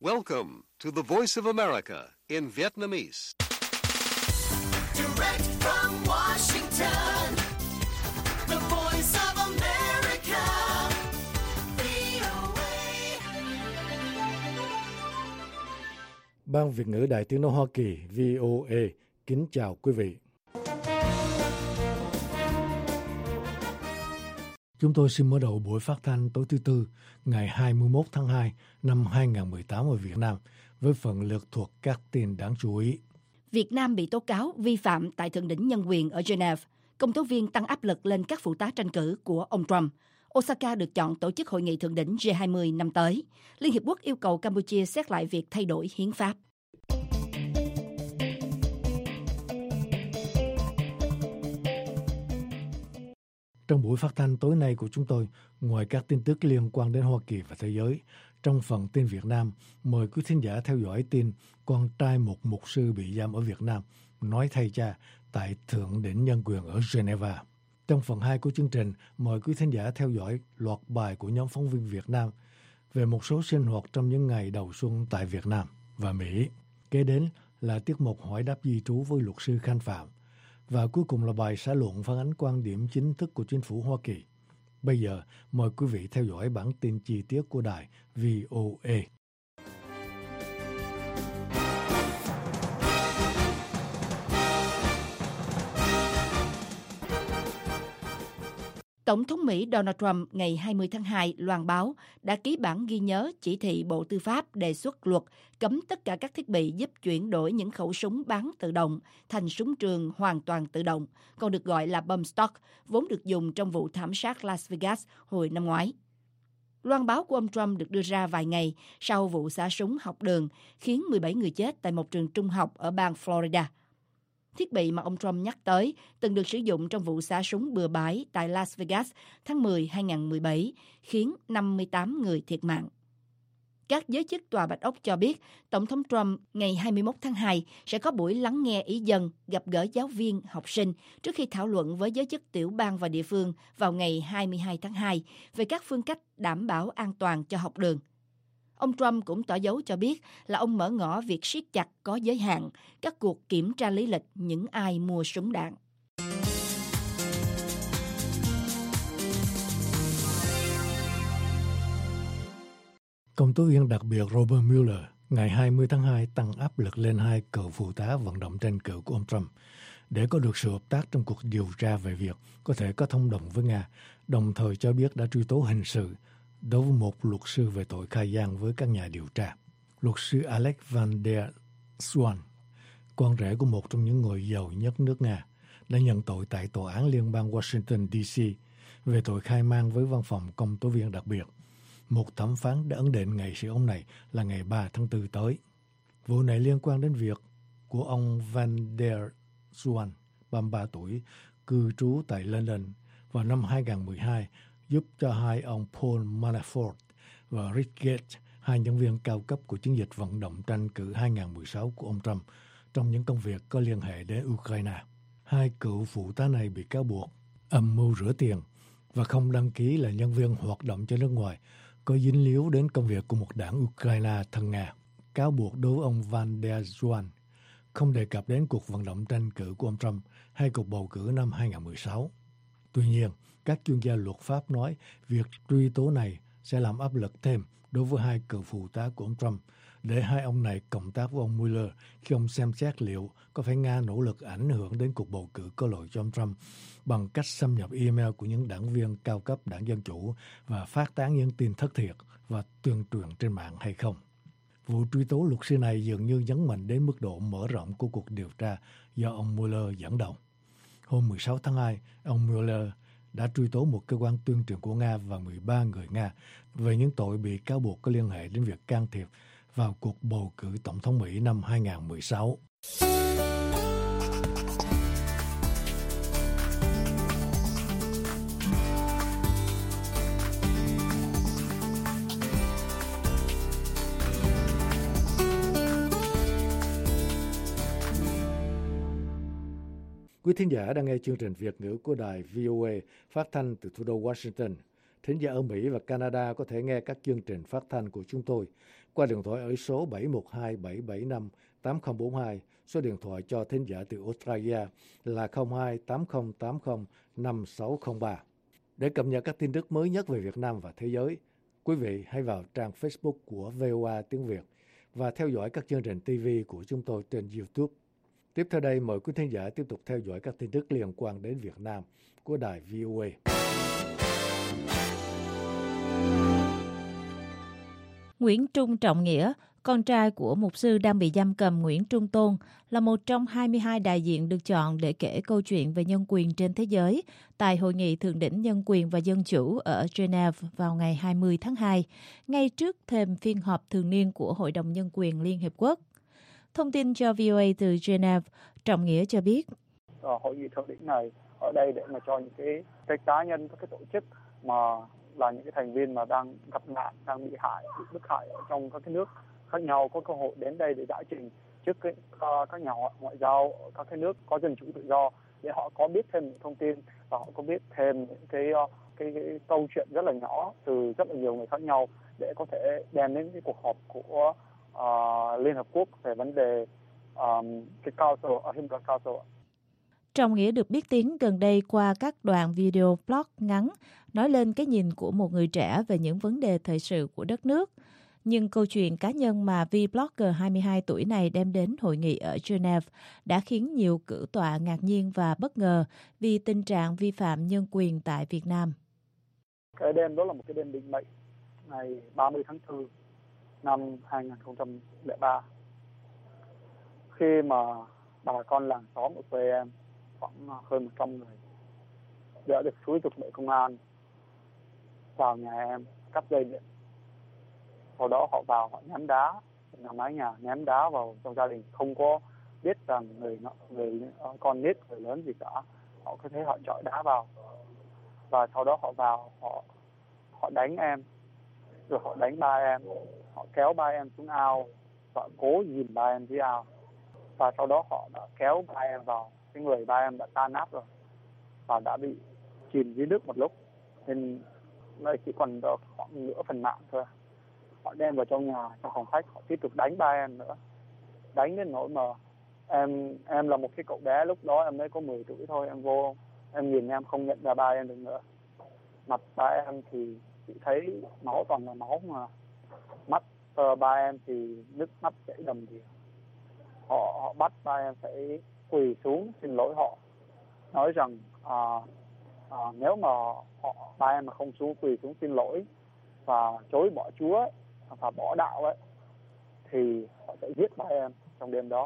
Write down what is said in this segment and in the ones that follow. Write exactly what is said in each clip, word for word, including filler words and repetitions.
Welcome to the Voice of America in Vietnamese. Direct from Washington, the Voice of America, vê o a. Ban Việt ngữ Đài Tiếng nói Hoa Kỳ vê o a kính chào quý vị. Chúng tôi xin mở đầu buổi phát thanh tối thứ Tư, ngày hai mươi mốt tháng hai năm hai nghìn không trăm mười tám ở Việt Nam, với phần lược thuộc các tin đáng chú ý. Việt Nam bị tố cáo vi phạm tại Thượng đỉnh nhân quyền ở Geneva. Công tố viên tăng áp lực lên các phụ tá tranh cử của ông Trump. Osaka được chọn tổ chức hội nghị thượng đỉnh G hai mươi năm tới. Liên Hiệp Quốc yêu cầu Campuchia xét lại việc thay đổi hiến pháp. Trong buổi phát thanh tối nay của chúng tôi, ngoài các tin tức liên quan đến Hoa Kỳ và thế giới, trong phần tin Việt Nam, mời quý thính giả theo dõi tin con trai một mục sư bị giam ở Việt Nam nói thay cha tại Thượng đỉnh nhân quyền ở Geneva. Trong phần hai của chương trình, mời quý thính giả theo dõi loạt bài của nhóm phóng viên Việt Nam về một số sinh hoạt trong những ngày đầu xuân tại Việt Nam và Mỹ. Kế đến là tiết mục hỏi đáp di trú với luật sư Khanh Phạm. Và cuối cùng là bài xã luận phản ánh quan điểm chính thức của chính phủ Hoa Kỳ. Bây giờ, mời quý vị theo dõi bản tin chi tiết của đài vê o a. Tổng thống Mỹ Donald Trump ngày hai mươi tháng hai loan báo đã ký bản ghi nhớ chỉ thị Bộ Tư pháp đề xuất luật cấm tất cả các thiết bị giúp chuyển đổi những khẩu súng bắn tự động thành súng trường hoàn toàn tự động, còn được gọi là bump stock, vốn được dùng trong vụ thảm sát Las Vegas hồi năm ngoái. Loan báo của ông Trump được đưa ra vài ngày sau vụ xả súng học đường khiến mười bảy người chết tại một trường trung học ở bang Florida. Thiết bị mà ông Trump nhắc tới từng được sử dụng trong vụ xả súng bừa bãi tại Las Vegas tháng mười năm hai nghìn không trăm mười bảy, khiến năm mươi tám người thiệt mạng. Các giới chức Tòa Bạch Ốc cho biết Tổng thống Trump ngày hai mươi mốt tháng hai sẽ có buổi lắng nghe ý dân, gặp gỡ giáo viên, học sinh trước khi thảo luận với giới chức tiểu bang và địa phương vào ngày hai mươi hai tháng hai về các phương cách đảm bảo an toàn cho học đường. Ông Trump cũng tỏ dấu cho biết là ông mở ngỏ việc siết chặt có giới hạn các cuộc kiểm tra lý lịch những ai mua súng đạn. Công tố viên đặc biệt Robert Mueller ngày hai mươi tháng hai tăng áp lực lên hai cựu phụ tá vận động tranh cử của ông Trump để có được sự hợp tác trong cuộc điều tra về việc có thể có thông đồng với Nga, đồng thời cho biết đã truy tố hình sự đối với một luật sư về tội khai gian với các nhà điều tra. Luật sư Alex Van der Zwaan, con rể của một trong những người giàu nhất nước Nga, đã nhận tội tại Tòa án Liên bang Washington đê xê về tội khai man với văn phòng công tố viên đặc biệt. Một thẩm phán đã ấn định ngày xử ông này là ngày ba tháng tư tới. Vụ này liên quan đến việc của ông Van der Zwaan, ba mươi ba tuổi, cư trú tại London vào năm hai nghìn không trăm mười hai, giúp cho hai ông Paul Manafort và Rick Gates, hai nhân viên cao cấp của chiến dịch vận động tranh cử hai nghìn không trăm mười sáu của ông Trump, trong những công việc có liên hệ đến Ukraine. Hai cựu phụ tá này bị cáo buộc âm mưu rửa tiền và không đăng ký là nhân viên hoạt động cho nước ngoài, có dính líu đến công việc của một đảng Ukraine thân Nga. Cáo buộc đối với ông Van der Zwaan không đề cập đến cuộc vận động tranh cử của ông Trump hay cuộc bầu cử năm hai nghìn không trăm mười sáu. Tuy nhiên, các chuyên gia luật pháp nói việc truy tố này sẽ làm áp lực thêm đối với hai cựu phụ tá của ông Trump để hai ông này cộng tác với ông Mueller khi ông xem xét liệu có phải Nga nỗ lực ảnh hưởng đến cuộc bầu cử có lợi cho ông Trump bằng cách xâm nhập email của những đảng viên cao cấp đảng Dân Chủ và phát tán những tin thất thiệt và tuyên truyền trên mạng hay không. Vụ truy tố luật sư này dường như nhấn mạnh đến mức độ mở rộng của cuộc điều tra do ông Mueller dẫn đầu. Hôm mười sáu tháng hai, ông Mueller đã truy tố một cơ quan tuyên truyền của Nga và mười ba người Nga về những tội bị cáo buộc có liên hệ đến việc can thiệp vào cuộc bầu cử tổng thống Mỹ năm hai nghìn không trăm mười sáu. Quý thính giả đang nghe chương trình Việt ngữ của đài vê o a phát thanh từ thủ đô Washington. Thính giả ở Mỹ và Canada có thể nghe các chương trình phát thanh của chúng tôi qua điện thoại ở số bảy một hai bảy bảy năm tám không bốn hai. Số điện thoại cho thính giả từ Australia là không hai tám không tám không năm sáu không ba. Để cập nhật các tin tức mới nhất về Việt Nam và thế giới, quý vị hãy vào trang Facebook của vê o a tiếng Việt và theo dõi các chương trình ti vi của chúng tôi trên YouTube. Tiếp theo đây, mời quý thính giả tiếp tục theo dõi các tin tức liên quan đến Việt Nam của đài vê o a. Nguyễn Trung Trọng Nghĩa, con trai của mục sư đang bị giam cầm Nguyễn Trung Tôn, là một trong hai mươi hai đại diện được chọn để kể câu chuyện về nhân quyền trên thế giới tại Hội nghị Thượng đỉnh Nhân quyền và Dân chủ ở Geneva vào ngày hai mươi tháng hai, ngay trước thềm phiên họp thường niên của Hội đồng Nhân quyền Liên Hiệp Quốc. Thông tin cho vê o a từ Geneva, Trọng Nghĩa cho biết. Hội nghị thượng đỉnh này ở đây để mà cho những cái, cái cá nhân, các cái tổ chức mà là những cái thành viên mà đang gặp nạn, đang bị hại, bị bức hại ở trong các cái nước khác nhau có cơ hội đến đây để giải trình trước cái, uh, các nhà ngoại giao ở các cái nước có dân chủ tự do, để họ có biết thêm những thông tin và họ có biết thêm những cái, uh, cái, cái câu chuyện rất là nhỏ từ rất là nhiều người khác nhau, để có thể đem đến cái cuộc họp của uh, Liên Hợp Quốc về vấn đề um, cái Council, uh, Human Rights Council. Trọng Nghĩa được biết tiếng gần đây qua các đoạn video blog ngắn nói lên cái nhìn của một người trẻ về những vấn đề thời sự của đất nước. Nhưng câu chuyện cá nhân mà vlogger hai mươi hai tuổi này đem đến hội nghị ở Geneva đã khiến nhiều cử tọa ngạc nhiên và bất ngờ vì tình trạng vi phạm nhân quyền tại Việt Nam. Cái đêm đó là một cái đêm định mệnh, ngày ba mươi tháng tư năm hai không không ba. Khi mà bà con làng xóm ở quê em khoảng hơn một trăm người đã được xúi giục bởi công an vào nhà em cắt dây điện. Sau đó họ vào, họ ném đá, nhà mái nhà ném đá vào trong gia đình, không có biết rằng người người con nít, người lớn gì cả. Họ cứ thế họ chọi đá vào, và sau đó họ vào, họ họ đánh em, rồi họ đánh ba em, họ kéo ba em xuống ao và cố dìm ba em dưới ao, và sau đó họ đã kéo ba em vào, cái người ba em đã tan nát rồi và đã bị chìm dưới nước một lúc, nên đây chỉ còn khoảng nửa phần mạng thôi. Họ đem vào trong nhà, trong phòng khách, họ tiếp tục đánh ba em nữa, đánh đến nỗi mà em em là một cái cậu bé, lúc đó em mới có mười tuổi thôi, em vô em nhìn em không nhận ra ba em được nữa. Mặt ba em thì chỉ thấy máu, toàn là máu, mà mắt uh, ba em thì nước mắt chảy đầm đìa. Họ họ bắt ba em phải quỳ xuống xin lỗi họ, nói rằng à, à, nếu mà họ ba em mà không xuống quỳ xuống xin lỗi và chối bỏ Chúa ấy, và bỏ đạo ấy, thì họ sẽ giết ba em trong đêm đó.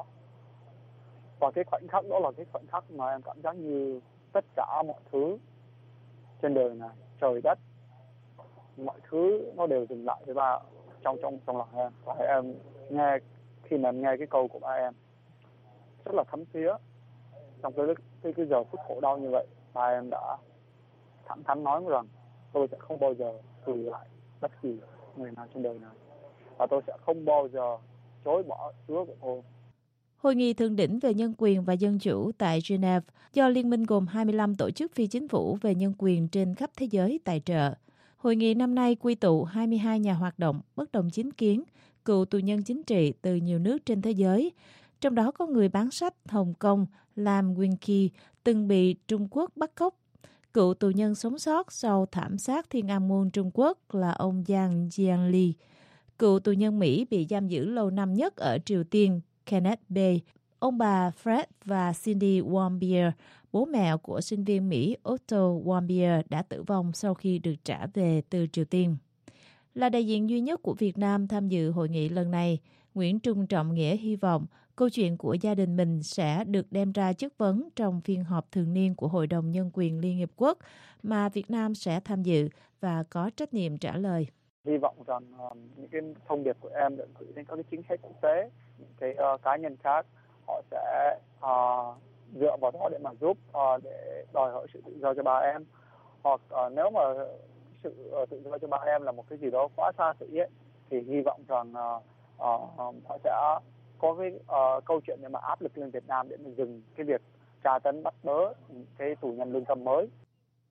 Và cái khoảnh khắc đó là cái khoảnh khắc mà em cảm giác như tất cả mọi thứ trên đời này, trời đất, mọi thứ nó đều dừng lại với ba trong trong trong lòng em. Và em nghe, khi mà em nghe cái câu của ba em rất là thấm thía trong cái cái, cái giờ phút khổ đau như vậy, ba em đã thẳng thắn nói rằng tôi sẽ không bao giờ thử lại bất kỳ người nào trên đời này, và tôi sẽ không bao giờ chối bỏ Chúa của tôi. Hội nghị thượng đỉnh về nhân quyền và dân chủ tại Geneva do Liên minh gồm hai mươi lăm tổ chức phi chính phủ về nhân quyền trên khắp thế giới tài trợ. Hội nghị năm nay quy tụ hai mươi hai nhà hoạt động bất đồng chính kiến, cựu tù nhân chính trị từ nhiều nước trên thế giới. Trong đó có người bán sách Hồng Kông Lam Wing từng bị Trung Quốc bắt cóc. Cựu tù nhân sống sót sau thảm sát Thiên An Môn Trung Quốc là ông Yang Jianli. Cựu tù nhân Mỹ bị giam giữ lâu năm nhất ở Triều Tiên Kenneth Bay. Ông bà Fred và Cindy Warmbier, bố mẹ của sinh viên Mỹ Otto Warmbier, đã tử vong sau khi được trả về từ Triều Tiên. Là đại diện duy nhất của Việt Nam tham dự hội nghị lần này, Nguyễn Trung Trọng Nghĩa hy vọng câu chuyện của gia đình mình sẽ được đem ra chất vấn trong phiên họp thường niên của Hội đồng Nhân quyền Liên Hiệp Quốc mà Việt Nam sẽ tham dự và có trách nhiệm trả lời. Hy vọng rằng uh, những cái thông điệp của em được gửi đến các cái chính sách quốc tế, những cái uh, cá nhân khác, họ sẽ uh, dựa vào đó để mà giúp uh, để đòi hỏi sự tự do cho ba em. Hoặc uh, nếu mà sự uh, tự do cho ba em là một cái gì đó quá xa xỉ ấy, thì hy vọng rằng uh, uh, họ sẽ có cái uh, câu chuyện để mà áp lực lên Việt Nam để mà dừng cái việc tra tấn bắt bớ cái tù nhân lương tâm mới.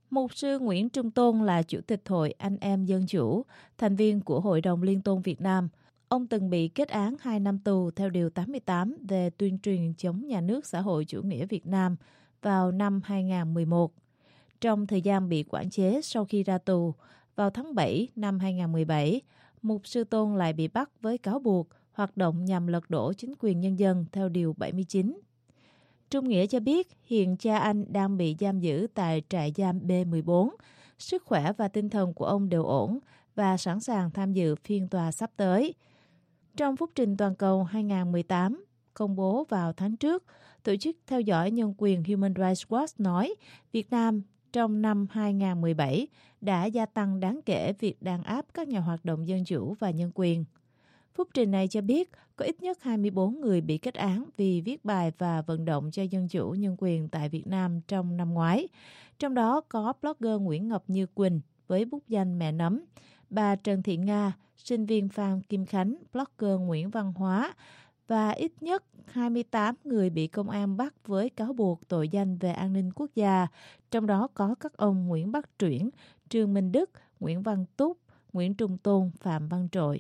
Mục sư Nguyễn Trung Tôn là Chủ tịch Hội Anh em Dân Chủ, thành viên của Hội đồng Liên tôn Việt Nam. Ông từng bị kết án hai năm tù theo Điều tám mươi tám về tuyên truyền chống nhà nước xã hội chủ nghĩa Việt Nam vào năm hai nghìn không trăm mười một. Trong thời gian bị quản chế sau khi ra tù, vào tháng bảy năm hai nghìn không trăm mười bảy, Mục sư Tôn lại bị bắt với cáo buộc hoạt động nhằm lật đổ chính quyền nhân dân theo Điều bảy mươi chín. Trung Nghĩa cho biết hiện cha anh đang bị giam giữ tại trại giam B mười bốn. Sức khỏe và tinh thần của ông đều ổn và sẵn sàng tham dự phiên tòa sắp tới. Trong phúc trình toàn cầu hai nghìn không trăm mười tám, công bố vào tháng trước, tổ chức theo dõi nhân quyền Human Rights Watch nói Việt Nam trong năm hai nghìn không trăm mười bảy đã gia tăng đáng kể việc đàn áp các nhà hoạt động dân chủ và nhân quyền. Phúc trình này cho biết có ít nhất hai mươi bốn người bị kết án vì viết bài và vận động cho dân chủ nhân quyền tại Việt Nam trong năm ngoái. Trong đó có blogger Nguyễn Ngọc Như Quỳnh với bút danh Mẹ Nấm, bà Trần Thị Nga, sinh viên Phan Kim Khánh, blogger Nguyễn Văn Hóa và ít nhất hai mươi tám người bị công an bắt với cáo buộc tội danh về an ninh quốc gia. Trong đó có các ông Nguyễn Bắc Truyển, Trương Minh Đức, Nguyễn Văn Túc, Nguyễn Trung Tôn, Phạm Văn Trội.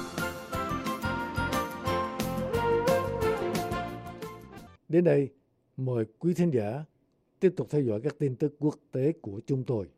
Đến đây, mời quý thính giả tiếp tục theo dõi các tin tức quốc tế của chúng tôi.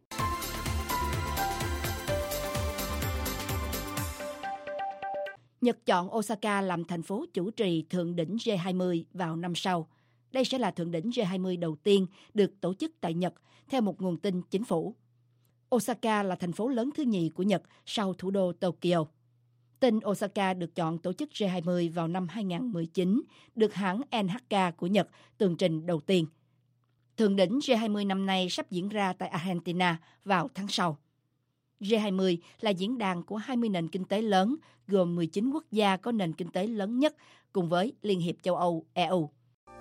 Nhật chọn Osaka làm thành phố chủ trì thượng đỉnh G hai mươi vào năm sau. Đây sẽ là thượng đỉnh G hai mươi đầu tiên được tổ chức tại Nhật, theo một nguồn tin chính phủ. Osaka là thành phố lớn thứ nhì của Nhật sau thủ đô Tokyo. Tin Osaka được chọn tổ chức G hai mươi vào năm hai nghìn không trăm mười chín, được hãng en hát ca của Nhật tường trình đầu tiên. Thượng đỉnh G hai mươi năm nay sắp diễn ra tại Argentina vào tháng sau. G hai mươi là diễn đàn của hai mươi nền kinh tế lớn, gồm mười chín quốc gia có nền kinh tế lớn nhất, cùng với Liên hiệp châu Âu E U.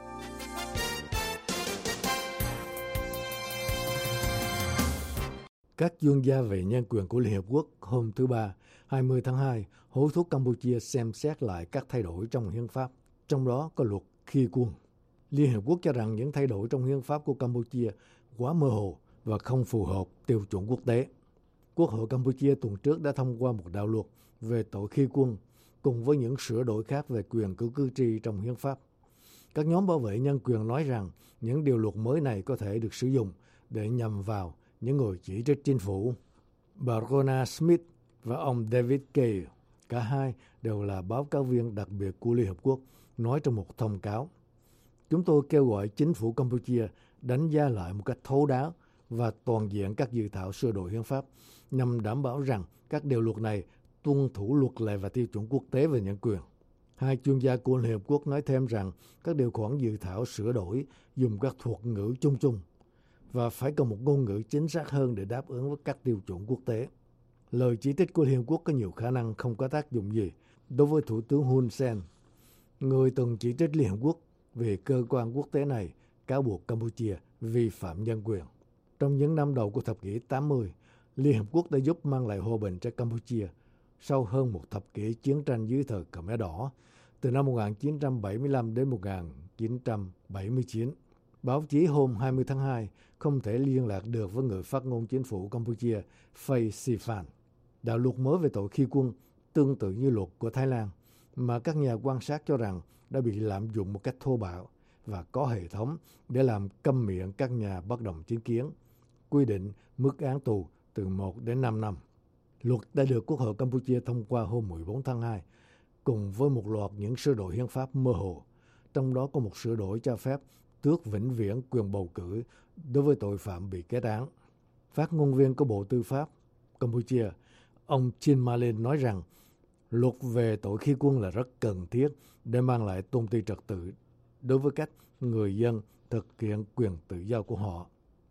Các chuyên gia về nhân quyền của Liên Hợp Quốc hôm thứ Ba, hai mươi tháng hai, hối thúc Campuchia xem xét lại các thay đổi trong hiến pháp, trong đó có luật khi quân. Liên Hợp Quốc cho rằng những thay đổi trong hiến pháp của Campuchia quá mơ hồ và không phù hợp tiêu chuẩn quốc tế. Quốc hội Campuchia tuần trước đã thông qua một đạo luật về tội khi quân, cùng với những sửa đổi khác về quyền của cử tri trong hiến pháp. Các nhóm bảo vệ nhân quyền nói rằng những điều luật mới này có thể được sử dụng để nhằm vào những người chỉ trích chính phủ. Bà Rona Smith và ông David Kay, cả hai đều là báo cáo viên đặc biệt của Liên Hợp Quốc, nói trong một thông cáo: Chúng tôi kêu gọi chính phủ Campuchia đánh giá lại một cách thấu đáo và toàn diện các dự thảo sửa đổi hiến pháp, nhằm đảm bảo rằng các điều luật này tuân thủ luật lệ và tiêu chuẩn quốc tế về nhân quyền. Hai chuyên gia của Liên Hợp Quốc nói thêm rằng các điều khoản dự thảo sửa đổi dùng các thuật ngữ chung chung và phải có một ngôn ngữ chính xác hơn để đáp ứng với các tiêu chuẩn quốc tế. Lời chỉ trích của Liên Hợp Quốc có nhiều khả năng không có tác dụng gì đối với Thủ tướng Hun Sen, người từng chỉ trích Liên Hợp Quốc về cơ quan quốc tế này cáo buộc Campuchia vi phạm nhân quyền. Trong những năm đầu của thập kỷ tám mươi, Liên Hợp Quốc đã giúp mang lại hòa bình cho Campuchia sau hơn một thập kỷ chiến tranh dưới thời Khmer Đỏ, từ năm một nghìn chín trăm bảy mươi lăm đến một nghìn chín trăm bảy mươi chín. Báo chí hôm hai mươi tháng hai không thể liên lạc được với người phát ngôn chính phủ Campuchia Phay Siphan. Đạo luật mới về tội khi quân tương tự như luật của Thái Lan, mà các nhà quan sát cho rằng đã bị lạm dụng một cách thô bạo và có hệ thống để làm câm miệng các nhà bất đồng chính kiến, quy định mức án tù từ một đến năm năm. Luật đã được Quốc hội Campuchia thông qua hôm mười bốn tháng hai, cùng với một loạt những sửa đổi hiến pháp mơ hồ. Trong đó có một sửa đổi cho phép tước vĩnh viễn quyền bầu cử đối với tội phạm bị kết án. Phát ngôn viên của Bộ Tư pháp Campuchia, ông Chin Malin nói rằng luật về tội khi quân là rất cần thiết để mang lại tôn ti trật tự đối với cách người dân thực hiện quyền tự do của họ.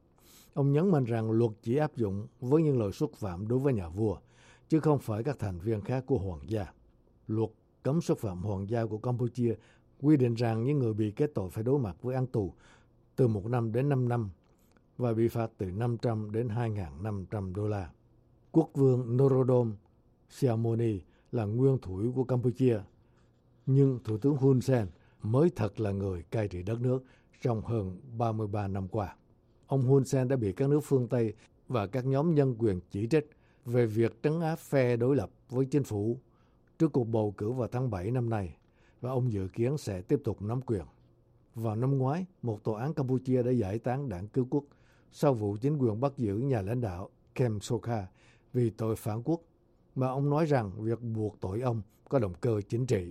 Ông nhấn mạnh rằng luật chỉ áp dụng với những lời xúc phạm đối với nhà vua, chứ không phải các thành viên khác của hoàng gia. Luật cấm xúc phạm hoàng gia của Campuchia quy định rằng những người bị kết tội phải đối mặt với án tù từ một năm đến năm năm và bị phạt từ năm trăm đến hai nghìn năm trăm đô la. Quốc vương Norodom Sihamoni là nguyên thủ của Campuchia, nhưng Thủ tướng Hun Sen mới thật là người cai trị đất nước trong hơn ba mươi ba năm qua. ông Hun Sen đã bị các nước phương Tây và các nhóm nhân quyền chỉ trích về việc trấn áp phe đối lập với chính phủ trước cuộc bầu cử vào tháng bảy năm nay, và ông dự kiến sẽ tiếp tục nắm quyền. Vào năm ngoái, một tòa án Campuchia đã giải tán đảng cứu quốc sau vụ chính quyền bắt giữ nhà lãnh đạo Kem Sokha vì tội phản quốc, mà ông nói rằng việc buộc tội ông có động cơ chính trị.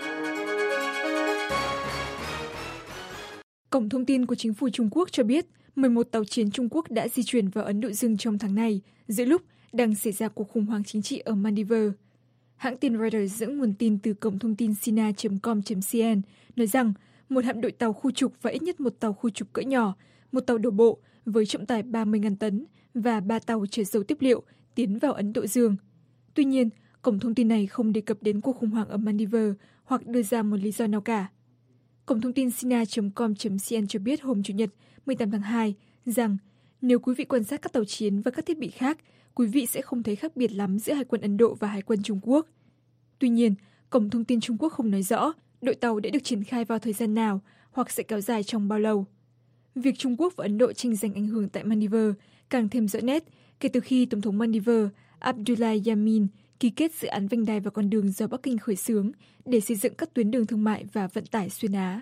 Cổng thông tin của chính phủ Trung Quốc cho biết mười một tàu chiến Trung Quốc đã di chuyển vào Ấn Độ Dương trong tháng này, giữa lúc đang xảy ra cuộc khủng hoảng chính trị ở Maldives. Hãng tin Reuters dẫn nguồn tin từ cổng thông tin sina chấm com chấm cn nói rằng một hạm đội tàu khu trục và ít nhất một tàu khu trục cỡ nhỏ, một tàu đổ bộ với trọng tải ba mươi nghìn tấn và ba tàu chở dầu tiếp liệu tiến vào Ấn Độ Dương. Tuy nhiên, cổng thông tin này không đề cập đến cuộc khủng hoảng ở Maldives hoặc đưa ra một lý do nào cả. Cổng thông tin sina chấm com chấm cn cho biết hôm Chủ nhật mười tám tháng hai rằng nếu quý vị quan sát các tàu chiến và các thiết bị khác, quý vị sẽ không thấy khác biệt lắm giữa Hải quân Ấn Độ và Hải quân Trung Quốc. Tuy nhiên, cổng thông tin Trung Quốc không nói rõ đội tàu đã được triển khai vào thời gian nào hoặc sẽ kéo dài trong bao lâu. Việc Trung Quốc và Ấn Độ tranh giành ảnh hưởng tại Maldives càng thêm rõ nét kể từ khi Tổng thống Maldives Abdullah Yamin ký kết dự án vành đai và con đường do Bắc Kinh khởi xướng để xây dựng các tuyến đường thương mại và vận tải xuyên Á.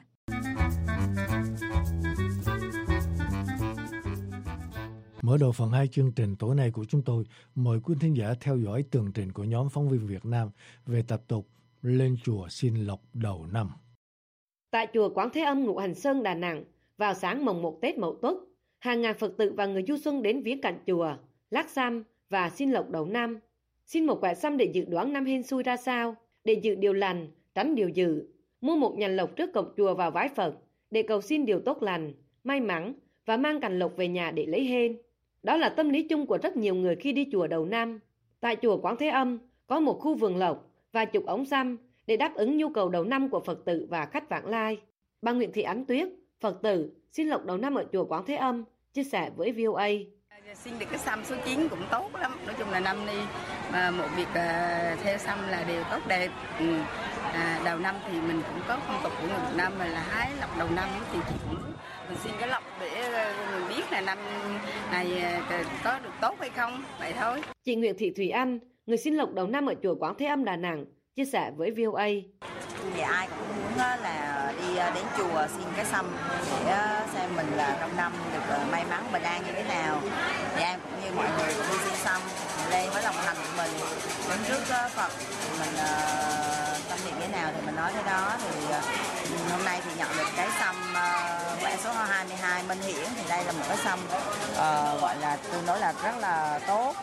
Mở đầu phần hai chương trình tối nay của chúng tôi, mời quý thính giả theo dõi tường trình của nhóm phóng viên Việt Nam về tập tục lên chùa xin lộc đầu năm. Tại chùa Quán Thế Âm Ngũ Hành Sơn, Đà Nẵng, vào sáng mồng một Tết Mậu Tuất, hàng ngàn Phật tử và người du xuân đến viếng cạnh chùa, lắc xăm và xin lộc đầu năm. Xin một quẻ xăm để dự đoán năm hên xui ra sao, để dự điều lành, tránh điều dữ. Mua một nhành lộc trước cổng chùa vào vái Phật để cầu xin điều tốt lành, may mắn và mang cành lộc về nhà để lấy hên. Đó là tâm lý chung của rất nhiều người khi đi chùa đầu năm. Tại chùa Quán Thế Âm có một khu vườn lộc và chục ống xăm để đáp ứng nhu cầu đầu năm của Phật tử và khách vãng lai. Bà Nguyễn Thị Ánh Tuyết, Phật tử xin lộc đầu năm ở chùa Quán Thế Âm, chia sẻ với vê o a. Xin được cái xăm số chín cũng tốt lắm. Nói chung là năm nay mà một việc uh, theo xăm là đều tốt đẹp. Ừ. À, đầu năm thì mình cũng có phong tục của người Việt Nam mà là hái lộc đầu năm thì chị cũng mình xin cái lộc để mình biết là năm này có được tốt hay không, vậy thôi. Chị Nguyễn Thị Thùy Anh, người xin lộc đầu năm ở chùa Quán Thế Âm Đà Nẵng, chia sẻ với vê o a. Thì ai cũng muốn là đi đến chùa xin cái xăm để xem mình là trong năm được may mắn bình an như thế nào. Thì em cũng như mọi người cũng đi xin xăm lên với lòng thành của mình đứng trước Phật, mình tâm niệm thế nào thì mình nói thế đó. Thì hôm nay thì nhận được cái xăm quẻ số hai mươi hai Minh Hiển, thì đây là một cái xăm uh, gọi là tương đối là rất là tốt,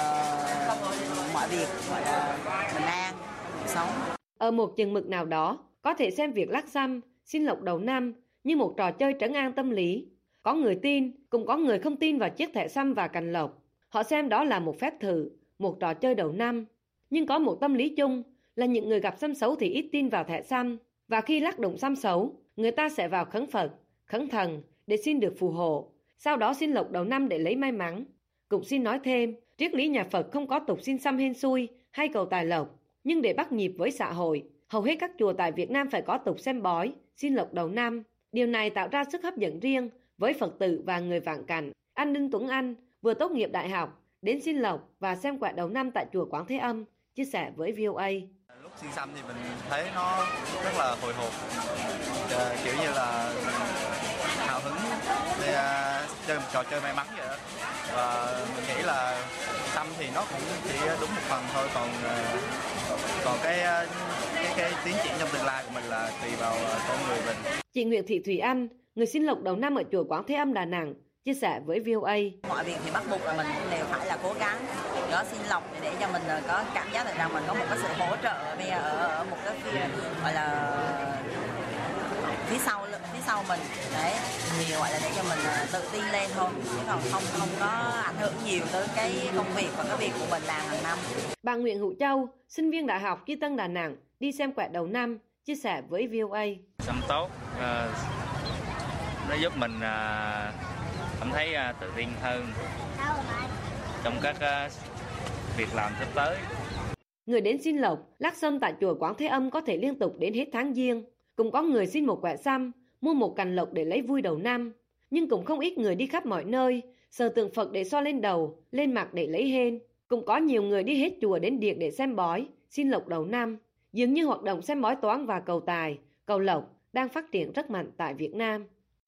uh, mọi việc gọi là bình an cuộc sống. Ở một chừng mực nào đó, có thể xem việc lắc xăm, xin lộc đầu năm như một trò chơi trấn an tâm lý. Có người tin, cũng có người không tin vào chiếc thẻ xăm và cành lộc. Họ xem đó là một phép thử, một trò chơi đầu năm. Nhưng có một tâm lý chung là những người gặp xăm xấu thì ít tin vào thẻ xăm. Và khi lắc đụng xăm xấu, người ta sẽ vào khấn Phật, khấn thần để xin được phù hộ. Sau đó xin lộc đầu năm để lấy may mắn. Cũng xin nói thêm, triết lý nhà Phật không có tục xin xăm hên xui hay cầu tài lộc. Nhưng để bắt nhịp với xã hội, hầu hết các chùa tại Việt Nam phải có tục xem bói, xin lộc đầu năm. Điều này tạo ra sức hấp dẫn riêng với Phật tử và người vãng cảnh. Anh Đinh Tuấn Anh vừa tốt nghiệp đại học, đến xin lộc và xem quẻ đầu năm tại chùa Quán Thế Âm, chia sẻ với vê o a. Lúc xin xăm thì mình thấy nó rất là hồi hộp, à, kiểu như là hào hứng để uh, chơi một trò chơi may mắn vậy đó. Và mình nghĩ là xăm thì nó cũng chỉ đúng một phần thôi, còn uh, còn cái, uh, cái cái tiến triển trong tương lai của mình là tùy vào uh, con người mình. Chị Nguyễn Thị Thùy Anh, người xin lộc đầu năm ở chùa Quán Thế Âm Đà Nẵng, chia sẻ với vê o a. Mọi việc thì bắt buộc là mình đều phải là cố gắng đó, xin lộc để cho mình có cảm giác được rằng mình có một cái sự hỗ trợ bây giờ ở, ở một cái phía gọi là phía sau phía sau mình đấy, thì gọi là để cho mình tự tin lên thôi, chứ còn không không có ảnh hưởng nhiều tới cái công việc và cái việc của mình làm hàng năm. Bà Nguyễn Hữu Châu, sinh viên Đại học Chi Tân Đà Nẵng, đi xem quẻ đầu năm, chia sẻ với vê o a. Xăm tốt, uh, nó giúp mình uh, cảm thấy uh, tự tin hơn trong các uh, việc làm sắp tới. Người đến xin lộc, lắc xăm tại chùa Quán Thế Âm có thể liên tục đến hết tháng Giêng. Cũng có người xin một quẻ xăm, mua một cành lộc để lấy vui đầu năm. nhưng cũng không ít người đi khắp mọi nơi, sờ tượng Phật để xoa lên đầu, lên mặt để lấy hên. Cũng có nhiều người đi hết chùa đến điện để xem bói, xin lộc đầu năm. Dường như hoạt động xem bói toán và cầu tài, cầu lộc đang phát triển rất mạnh tại Việt Nam.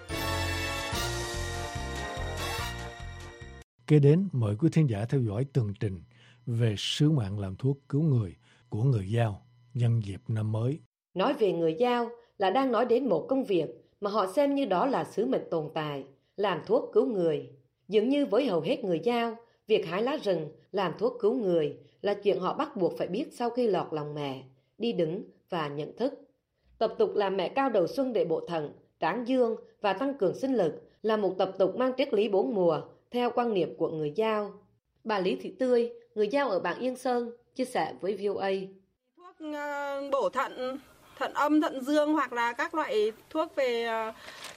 Kế đến, mời quý thính giả theo dõi tường trình về sứ mạng làm thuốc cứu người của người Dao nhân dịp năm mới. Nói về người Dao là đang nói đến một công việc mà họ xem như đó là sứ mệnh tồn tại, làm thuốc cứu người. Dường như với hầu hết người Dao, việc hái lá rừng, làm thuốc cứu người là chuyện họ bắt buộc phải biết sau khi lọt lòng mẹ, đi đứng và nhận thức. Tập tục làm mẹ cao đầu xuân để bổ thận, tráng dương và tăng cường sinh lực là một tập tục mang triết lý bốn mùa theo quan niệm của người Dao. Bà Lý Thị Tươi, người Dao ở Bảng Yên Sơn, chia sẻ với vê o a. Thuốc uh, bổ thận, thận âm, thận dương hoặc là các loại thuốc về uh,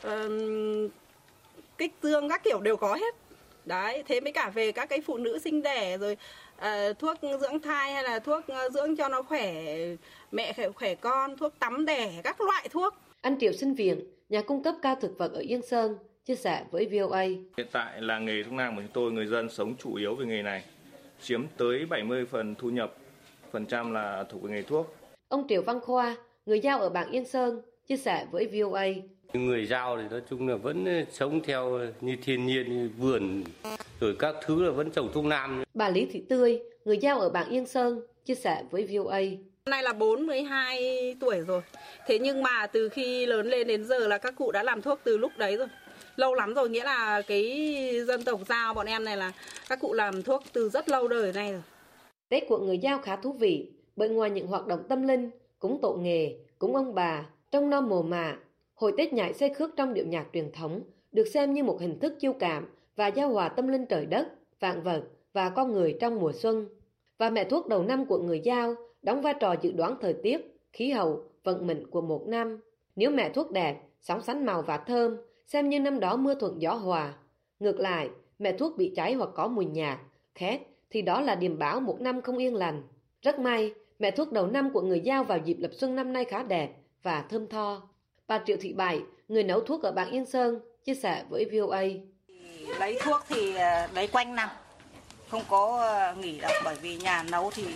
uh, kích dương các kiểu đều có hết. Đấy, thế mới cả về các cái phụ nữ sinh đẻ rồi uh, thuốc dưỡng thai hay là thuốc uh, dưỡng cho nó khỏe mẹ khỏe, khỏe con, thuốc tắm đẻ, các loại thuốc. Anh Triệu Sinh Viện, nhà cung cấp cao thực vật ở Yên Sơn, chia sẻ với vê o a. Hiện tại là nghề thuốc nam của chúng tôi, người dân sống chủ yếu về nghề này, chiếm tới bảy mươi phần thu nhập, phần trăm là thuộc về nghề thuốc. Ông Triệu Văn Khoa, người Dao ở Bảng Yên Sơn, chia sẻ với vê o a. Người Dao thì nói chung là vẫn sống theo như thiên nhiên, như vườn, rồi các thứ là vẫn trồng thuốc nam. Bà Lý Thị Tươi, người Dao ở Bảng Yên Sơn, chia sẻ với vê o a. Nay là bốn mươi hai tuổi rồi, thế nhưng mà từ khi lớn lên đến giờ là các cụ đã làm thuốc từ lúc đấy rồi. Lâu lắm rồi, nghĩa là cái dân tộc Dao bọn em này là các cụ làm thuốc từ rất lâu đời này rồi. Tết của người Dao khá thú vị, bởi ngoài những hoạt động tâm linh, cúng tổ nghề, cúng ông bà, trong năm mồ mả, hội Tết nhảy xe khước trong điệu nhạc truyền thống được xem như một hình thức chiêu cảm và giao hòa tâm linh trời đất, vạn vật và con người trong mùa xuân. Và mẹ thuốc đầu năm của người Dao đóng vai trò dự đoán thời tiết, khí hậu, vận mệnh của một năm. Nếu mẹ thuốc đẹp, sóng sánh màu và thơm, xem như năm đó mưa thuận gió hòa. Ngược lại, mẹ thuốc bị cháy hoặc có mùi nhạt, khét, thì đó là điềm báo một năm không yên lành. Rất may, mẹ thuốc đầu năm của người Dao vào dịp lập xuân năm nay khá đẹp và thơm tho. Bà Triệu Thị Bảy, người nấu thuốc ở Bảng Yên Sơn, chia sẻ với vê o a. Lấy thuốc thì lấy quanh năm, không có nghỉ đâu, bởi vì nhà nấu thì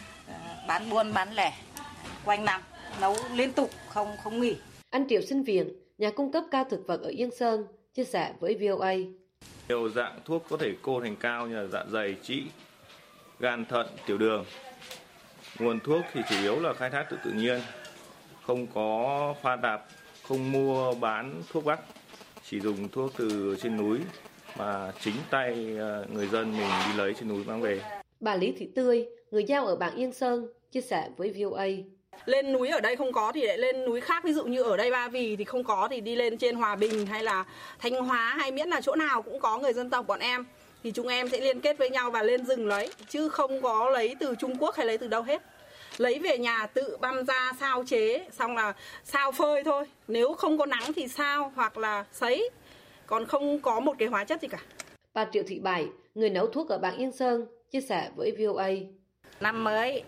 bán buôn bán lẻ quanh năm, nấu liên tục không không nghỉ. Anh Triệu Sinh Viện, nhà cung cấp cao thực vật ở Yên Sơn, chia sẻ với vê o a. Nhiều dạng thuốc có thể cô thành cao như là dạ dày, trĩ, gan, thận, tiểu đường. Nguồn thuốc thì chủ yếu là khai thác từ tự nhiên, không có pha tạp, không mua bán thuốc bắc, chỉ dùng thuốc từ trên núi mà chính tay người dân mình đi lấy trên núi mang về. Bà Lý Thị Tươi, người Dao ở Bảng Yên Sơn, chia sẻ với vê o a. Lên núi ở đây không có thì lại lên núi khác, ví dụ như ở đây Ba Vì thì không có thì đi lên trên Hòa Bình hay là Thanh Hóa, hay miễn là chỗ nào cũng có người dân tộc bọn em thì chúng em sẽ liên kết với nhau và lên rừng lấy, chứ không có lấy từ Trung Quốc hay lấy từ đâu hết. Lấy về nhà tự băm ra sao chế, xong là sao phơi thôi. Nếu không có nắng thì sao hoặc là sấy, còn không có một cái hóa chất gì cả. Bà Triệu Thị Bảy, người nấu thuốc ở Bảng Yên Sơn, chia sẻ với vê o a. Năm mới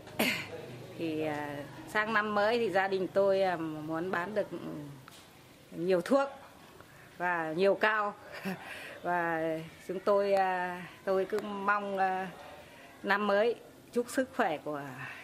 thì sang năm mới thì gia đình tôi muốn bán được nhiều thuốc và nhiều cao, và chúng tôi tôi cứ mong năm mới chúc sức khỏe của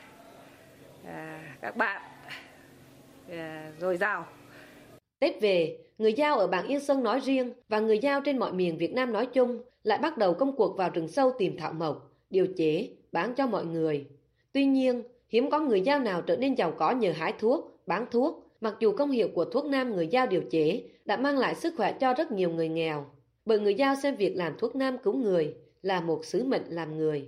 các bạn dồi dào. Tết về, người Dao ở Bảng Yên Sơn nói riêng và người Dao trên mọi miền Việt Nam nói chung lại bắt đầu công cuộc vào rừng sâu tìm thảo mộc, điều chế, bán cho mọi người. Tuy nhiên, hiếm có người Dao nào trở nên giàu có nhờ hái thuốc, bán thuốc, mặc dù công hiệu của thuốc nam người Dao điều chế đã mang lại sức khỏe cho rất nhiều người nghèo. Bởi người Dao xem việc làm thuốc nam cứu người là một sứ mệnh làm người.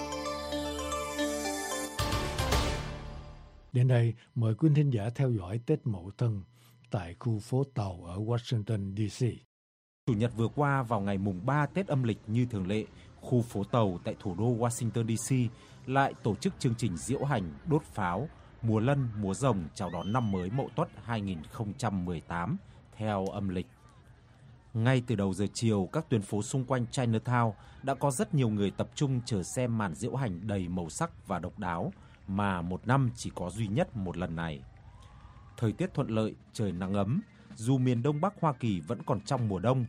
Đến đây, mời quý thính giả theo dõi Tết Mậu Thân tại khu phố Tàu ở Washington, đê xê. Chủ nhật vừa qua vào ngày mùng ba Tết âm lịch như thường lệ, khu phố Tàu tại thủ đô Washington, đê xê lại tổ chức chương trình diễu hành, đốt pháo, múa lân, múa rồng chào đón năm mới Mậu Tuất hai không một tám theo âm lịch. Ngay từ đầu giờ chiều, các tuyến phố xung quanh Chinatown đã có rất nhiều người tập trung chờ xem màn diễu hành đầy màu sắc và độc đáo mà một năm chỉ có duy nhất một lần này. Thời tiết thuận lợi, trời nắng ấm, dù miền Đông Bắc Hoa Kỳ vẫn còn trong mùa đông,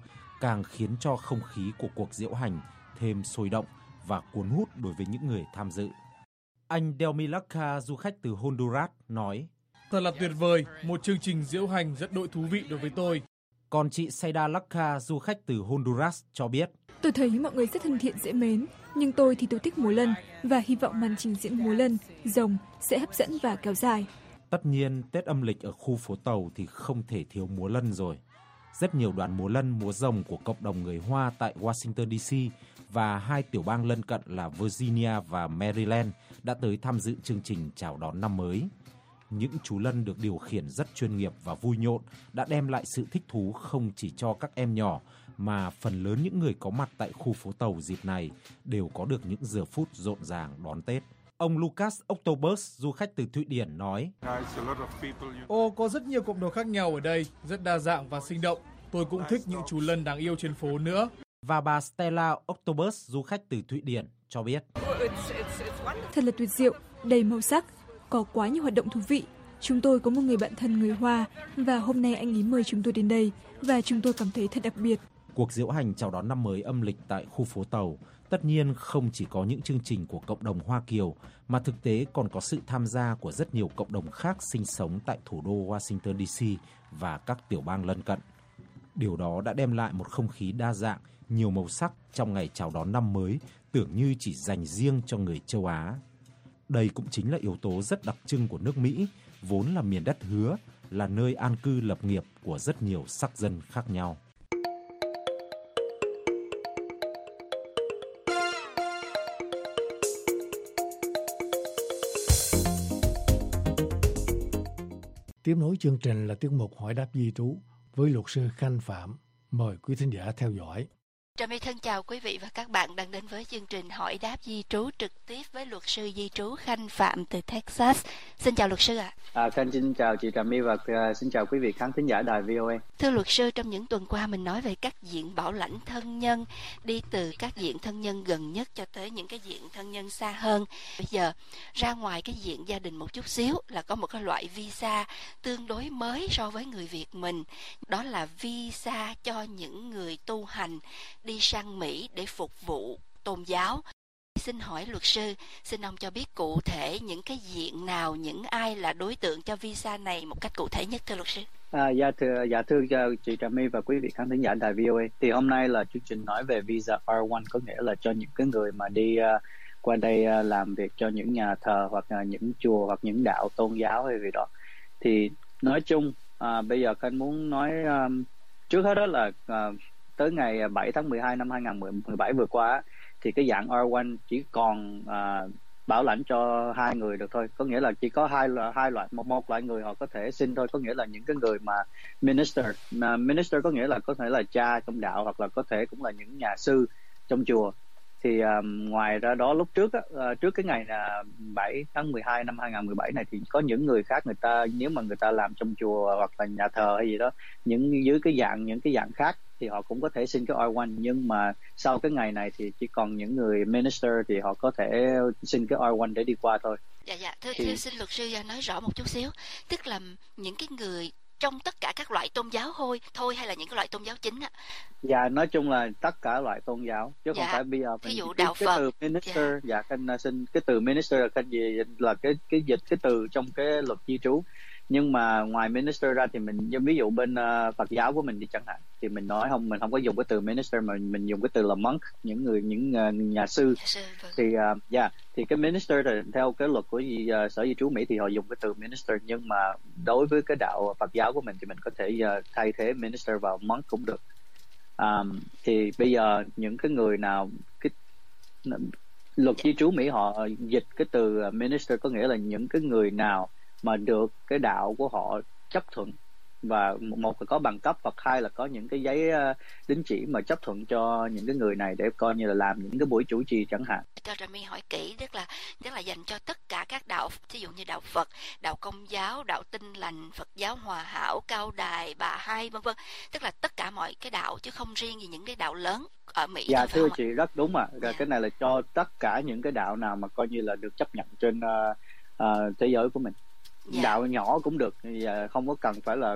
càng khiến cho không khí của cuộc diễu hành thêm sôi động và cuốn hút đối với những người tham dự. Anh Delmilaka, du khách từ Honduras, nói: Thật là tuyệt vời, một chương trình diễu hành rất đội thú vị đối với tôi. Còn chị Saida Laka, du khách từ Honduras, cho biết: Tôi thấy mọi người rất thân thiện, dễ mến, nhưng tôi thì tôi thích múa lân và hy vọng màn trình diễn múa lân, rồng sẽ hấp dẫn và kéo dài. Tất nhiên, Tết âm lịch ở khu phố Tàu thì không thể thiếu múa lân rồi. Rất nhiều đoàn múa lân, múa rồng của cộng đồng người Hoa tại Washington đê xê và hai tiểu bang lân cận là Virginia và Maryland đã tới tham dự chương trình chào đón năm mới. Những chú lân được điều khiển rất chuyên nghiệp và vui nhộn đã đem lại sự thích thú không chỉ cho các em nhỏ, mà phần lớn những người có mặt tại khu phố Tàu dịp này đều có được những giờ phút rộn ràng đón Tết. Ông Lucas Octobus, du khách từ Thụy Điển, nói: Ồ, có rất nhiều cộng đồng khác nhau ở đây, rất đa dạng và sinh động. Tôi cũng thích những chú lân đáng yêu trên phố nữa. Và bà Stella Octobus, du khách từ Thụy Điển, cho biết: Thật là tuyệt diệu, đầy màu sắc, có quá nhiều hoạt động thú vị. Chúng tôi có một người bạn thân người Hoa và hôm nay anh ấy mời chúng tôi đến đây và chúng tôi cảm thấy thật đặc biệt. Cuộc diễu hành chào đón năm mới âm lịch tại khu phố Tàu tất nhiên không chỉ có những chương trình của cộng đồng Hoa Kiều, mà thực tế còn có sự tham gia của rất nhiều cộng đồng khác sinh sống tại thủ đô Washington đê xê và các tiểu bang lân cận. Điều đó đã đem lại một không khí đa dạng, nhiều màu sắc trong ngày chào đón năm mới, tưởng như chỉ dành riêng cho người châu Á. Đây cũng chính là yếu tố rất đặc trưng của nước Mỹ, vốn là miền đất hứa, là nơi an cư lập nghiệp của rất nhiều sắc dân khác nhau. Tiếp nối chương trình là tiết mục hỏi đáp di trú với luật sư Khanh Phạm. Mời quý thính giả theo dõi. Trà My thân chào quý vị và các bạn đang đến với chương trình hỏi đáp di trú trực tiếp với luật sư di trú Khanh Phạm từ Texas. Xin chào luật sư ạ. À, Khanh xin chào chị Trà My và uh, xin chào quý vị khán thính giả đài vê o a. Thưa luật sư, trong những tuần qua mình nói về các diện bảo lãnh thân nhân, đi từ các diện thân nhân gần nhất cho tới những cái diện thân nhân xa hơn. Bây giờ ra ngoài cái diện gia đình một chút xíu là có một cái loại visa tương đối mới so với người Việt mình. Đó là visa cho những người tu hành đi sang Mỹ để phục vụ tôn giáo. Xin hỏi luật sư, xin ông cho biết cụ thể những cái diện nào, những ai là đối tượng cho visa này một cách cụ thể nhất thưa luật sư? À, dạ thưa, dạ thưa chị Trà My và quý vị khán thính giả đài vê o a. Thì hôm nay là chương trình nói về visa R một, có nghĩa là cho những cái người mà đi uh, qua đây uh, làm việc cho những nhà thờ hoặc là những chùa hoặc những đạo tôn giáo hay gì đó. Thì nói chung uh, bây giờ Khanh muốn nói um, trước hết đó là uh, tới ngày bảy tháng mười hai năm hai nghìn không trăm mười bảy vừa qua thì cái dạng R một chỉ còn à, bảo lãnh cho hai người được thôi, có nghĩa là chỉ có hai hai loại một, một loại người họ có thể xin thôi, có nghĩa là những cái người mà minister mà minister có nghĩa là có thể là cha trong đạo hoặc là có thể cũng là những nhà sư trong chùa. Thì um, ngoài ra đó lúc trước á, uh, trước cái ngày là bảy tháng mười hai năm hai nghìn không trăm mười bảy này thì có những người khác, người ta nếu mà người ta làm trong chùa hoặc là nhà thờ hay gì đó, những dưới cái dạng những cái dạng khác thì họ cũng có thể xin cái R một, nhưng mà sau cái ngày này thì chỉ còn những người minister thì họ có thể xin cái R một để đi qua thôi. Dạ dạ, thưa, thì... thưa xin luật sư nói rõ một chút xíu, tức là những cái người trong tất cả các loại tôn giáo thôi thôi hay là những cái loại tôn giáo chính ạ? Dạ, nói chung là tất cả loại tôn giáo chứ dạ. Không phải bây giờ ví dụ cái, đạo cái Phật. từ minister, dạ, dạ Khanh xin cái từ minister là cái gì là cái cái dịch cái từ trong cái luật di trú. Nhưng mà ngoài minister ra thì mình ví dụ bên uh, Phật giáo của mình đi chẳng hạn thì mình nói không, mình không có dùng cái từ minister mà mình dùng cái từ là monk, những người những uh, nhà sư. Nhà sư vâng. Thì dạ uh, yeah, thì cái minister thì theo cái luật của uh, sở di trú Mỹ thì họ dùng cái từ minister, nhưng mà đối với cái đạo Phật giáo của mình thì mình có thể uh, thay thế minister vào monk cũng được. Um, thì bây giờ những cái người nào cái luật di trú Mỹ họ dịch cái từ minister có nghĩa là những cái người nào mà được cái đạo của họ chấp thuận, và một là có bằng cấp hoặc hai là có những cái giấy đính chỉ mà chấp thuận cho những cái người này để coi như là làm những cái buổi chủ trì chẳng hạn. Cho Trà My hỏi kỹ, tức là tức là dành cho tất cả các đạo, ví dụ như đạo Phật, đạo Công giáo, đạo Tin lành, Phật giáo Hòa hảo, Cao đài, Bà hai vân vân, tức là tất cả mọi cái đạo chứ không riêng gì những cái đạo lớn ở Mỹ. Dạ thưa chị rất đúng ạ. À. Dạ. Cái này là cho tất cả những cái đạo nào mà coi như là được chấp nhận trên uh, uh, thế giới của mình. Dạ. Đạo nhỏ cũng được, không có cần phải là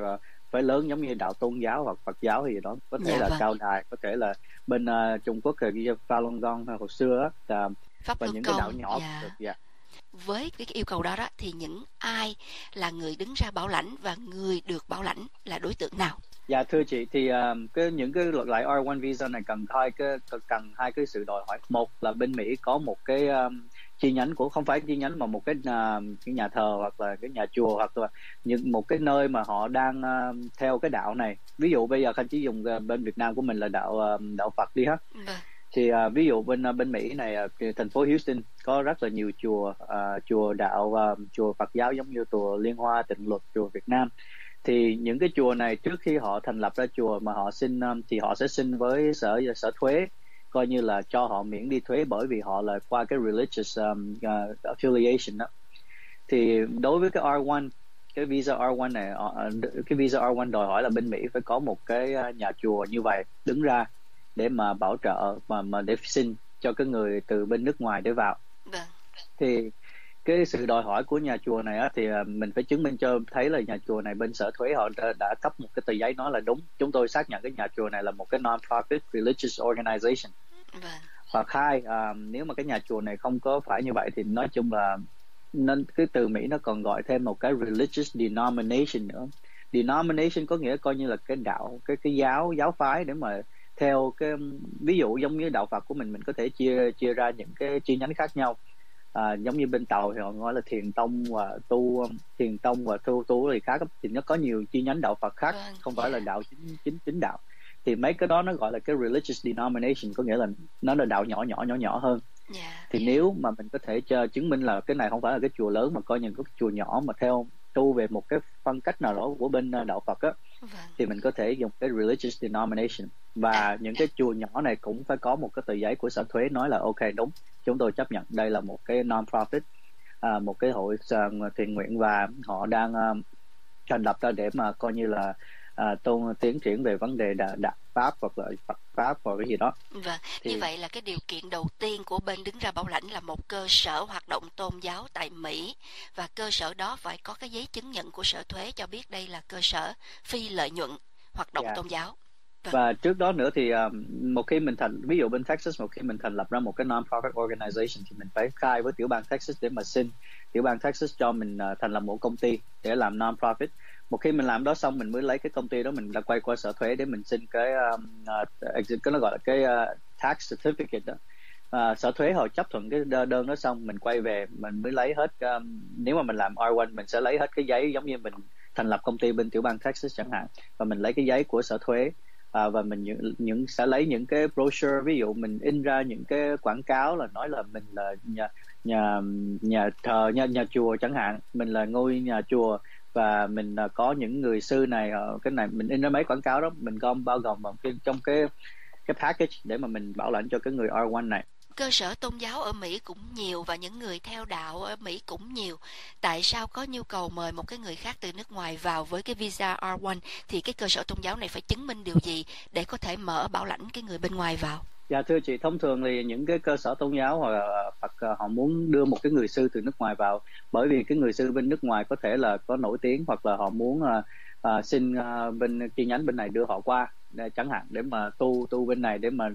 phải lớn giống như đạo Tôn giáo hoặc Phật giáo hay gì đó, có thể Dạ, là vâng. cao đài, có thể là bên uh, Trung Quốc là cái Falun Gong hồi xưa á, là- Pháp và luân những cái đạo công, nhỏ dạ. được, dạ. Với cái yêu cầu đó đó thì những ai là người đứng ra bảo lãnh và người được bảo lãnh là đối tượng nào? Dạ thưa chị, thì um, cái những cái loại R một visa này cần hai cái cần hai cái sự đòi hỏi. Một là bên Mỹ có một cái um, chi nhánh của, không phải chi nhánh mà một cái uh, cái nhà thờ hoặc là cái nhà chùa hoặc là những một cái nơi mà họ đang uh, theo cái đạo này. Ví dụ bây giờ Khanh chỉ dùng uh, bên Việt Nam của mình là đạo uh, đạo Phật đi ha. Vâng. Thì uh, ví dụ bên uh, bên Mỹ này, uh, thành phố Houston có rất là nhiều chùa, uh, chùa đạo uh, chùa Phật giáo giống như chùa Liên Hoa, Tịnh Luật, chùa Việt Nam. Thì những cái chùa này trước khi họ thành lập ra chùa mà họ xin um, thì họ sẽ xin với sở sở thuế, coi như là cho họ miễn đi thuế, bởi vì họ là qua cái religious um, uh, affiliation đó. Thì đối với cái R một, cái visa R một này, uh, cái visa R một đòi hỏi là bên Mỹ phải có một cái uh, nhà chùa như vậy đứng ra để mà bảo trợ mà mà để xin cho cái người từ bên nước ngoài để vào. Vâng. Thì cái sự đòi hỏi của nhà chùa này á, thì uh, mình phải chứng minh cho thấy là nhà chùa này bên sở thuế họ đã, đã cấp một cái tờ giấy nói là đúng, chúng tôi xác nhận cái nhà chùa này là một cái non-profit religious organization. Vâng. Hoặc hai, uh, nếu mà cái nhà chùa này không có phải như vậy thì nói chung là nên cái từ Mỹ nó còn gọi thêm một cái religious denomination nữa. Denomination có nghĩa coi như là cái đạo, cái cái giáo giáo phái để mà theo cái, ví dụ giống như đạo Phật của mình mình có thể chia chia ra những cái chi nhánh khác nhau. À, giống như bên Tàu thì họ gọi là thiền tông và tu thiền tông và tu tu thì khác, thì nó có nhiều chi nhánh đạo Phật khác, Vâng, không phải là dạ. đạo chính chính chính đạo. Thì mấy cái đó nó gọi là cái religious denomination, có nghĩa là nó là đạo nhỏ nhỏ nhỏ nhỏ hơn. Dạ. Thì nếu mà mình có thể cho chứng minh là cái này không phải là cái chùa lớn mà coi như cái chùa nhỏ mà theo tu về một cái phân cách nào đó của bên đạo Phật á, Vâng. thì mình có thể dùng cái religious denomination. Và những cái chùa nhỏ này cũng phải có một cái tờ giấy của sở thuế nói là ok, đúng, chúng tôi chấp nhận đây là một cái non-profit, à, một cái hội uh, thiện nguyện, và họ đang uh, thành lập ra để mà coi như là uh, tôn tiến triển về vấn đề đạo, đạo pháp hoặc là Phật pháp hoặc cái gì đó. Vâng, Thì- như vậy là cái điều kiện đầu tiên của bên đứng ra bảo lãnh là một cơ sở hoạt động tôn giáo tại Mỹ, và cơ sở đó phải có cái giấy chứng nhận của sở thuế cho biết đây là cơ sở phi lợi nhuận hoạt động Dạ. tôn giáo. Vâng. Và trước đó nữa thì um, một khi mình thành, ví dụ bên Texas, một khi mình thành lập ra một cái non-profit organization thì mình phải khai với tiểu bang Texas để mà xin tiểu bang Texas cho mình uh, thành lập một công ty để làm non-profit. Một khi mình làm đó xong mình mới lấy cái công ty đó, mình đã quay qua sở thuế để mình xin cái um, uh, cái nó gọi là cái uh, tax certificate đó. Uh, sở thuế họ chấp thuận cái đơn, đơn đó xong mình quay về mình mới lấy hết, um, nếu mà mình làm R một mình sẽ lấy hết cái giấy giống như mình thành lập công ty bên tiểu bang Texas chẳng hạn, và mình lấy cái giấy của sở thuế. À, và mình những, những sẽ lấy những cái brochure, ví dụ mình in ra những cái quảng cáo là nói là mình là nhà nhà nhà thờ nhà nhà chùa chẳng hạn, mình là ngôi nhà chùa và mình là có những người sư này, cái này mình in ra mấy quảng cáo đó, mình gom bao gồm vào cái, trong cái cái package để mà mình bảo lãnh cho cái người R một này. Cơ sở tôn giáo ở Mỹ cũng nhiều và những người theo đạo ở Mỹ cũng nhiều. Tại sao có nhu cầu mời một cái người khác từ nước ngoài vào với cái visa R một, thì cái cơ sở tôn giáo này phải chứng minh điều gì để có thể mở bảo lãnh cái người bên ngoài vào? Dạ thưa chị, thông thường thì những cái cơ sở tôn giáo hoặc là Phật họ muốn đưa một cái người sư từ nước ngoài vào, bởi vì cái người sư bên nước ngoài có thể là có nổi tiếng, hoặc là họ muốn uh, uh, xin uh, bên chi nhánh bên này đưa họ qua để, chẳng hạn để mà tu tu bên này để mà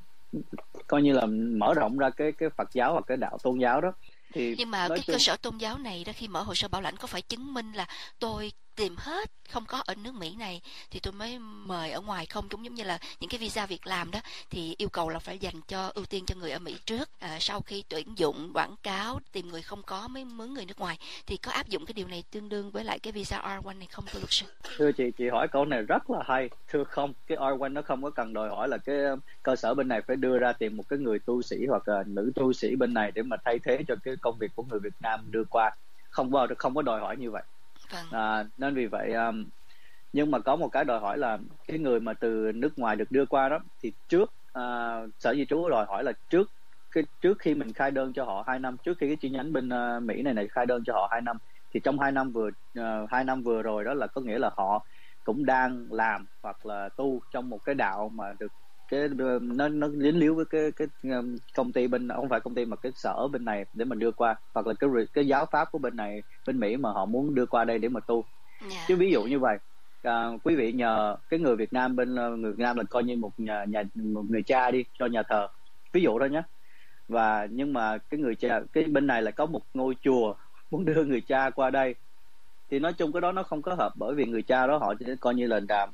coi như là mở rộng ra cái cái Phật giáo hoặc cái đạo tôn giáo đó. Thì Nhưng mà nói cái chung- cơ sở tôn giáo này đó, khi mở hồ sơ bảo lãnh có phải chứng minh là tôi tìm hết không có ở nước Mỹ này thì tôi mới mời ở ngoài không? Cũng giống như là những cái visa việc làm đó thì yêu cầu là phải dành cho ưu tiên cho người ở Mỹ trước, à, sau khi tuyển dụng quảng cáo tìm người không có mới mướn người nước ngoài, thì có áp dụng cái điều này tương đương với lại cái visa R một này không thưa luật sư? Thưa chị, chị hỏi câu này rất là hay. Thưa không, cái R một nó không có cần đòi hỏi là cái cơ sở bên này phải đưa ra tìm một cái người tu sĩ hoặc là nữ tu sĩ bên này để mà thay thế cho cái công việc của người Việt Nam đưa qua. Không bao không có đòi hỏi như vậy. Vâng. À, nên vì vậy um, nhưng mà có một cái đòi hỏi là cái người mà từ nước ngoài được đưa qua đó thì trước uh, sở di trú đòi hỏi là trước cái trước khi mình khai đơn cho họ hai năm, trước khi cái chi nhánh bên uh, Mỹ này này khai đơn cho họ hai năm, thì trong hai năm vừa uh, hai năm vừa rồi đó là có nghĩa là họ cũng đang làm hoặc là tu trong một cái đạo mà được cái nó nó dính líu với cái cái um, công ty bên, không phải công ty mà cái sở bên này để mà đưa qua, hoặc là cái cái giáo pháp của bên này bên Mỹ mà họ muốn đưa qua đây để mà tu. Yeah. Chứ ví dụ như vậy à, quý vị nhờ cái người Việt Nam bên người Việt Nam là coi như một nhà, nhà một người cha đi cho nhà thờ, ví dụ thôi nhé. Và nhưng mà cái người cha cái bên này là có một ngôi chùa muốn đưa người cha qua đây, thì nói chung cái đó nó không có hợp, bởi vì người cha đó họ chỉ coi như là đàm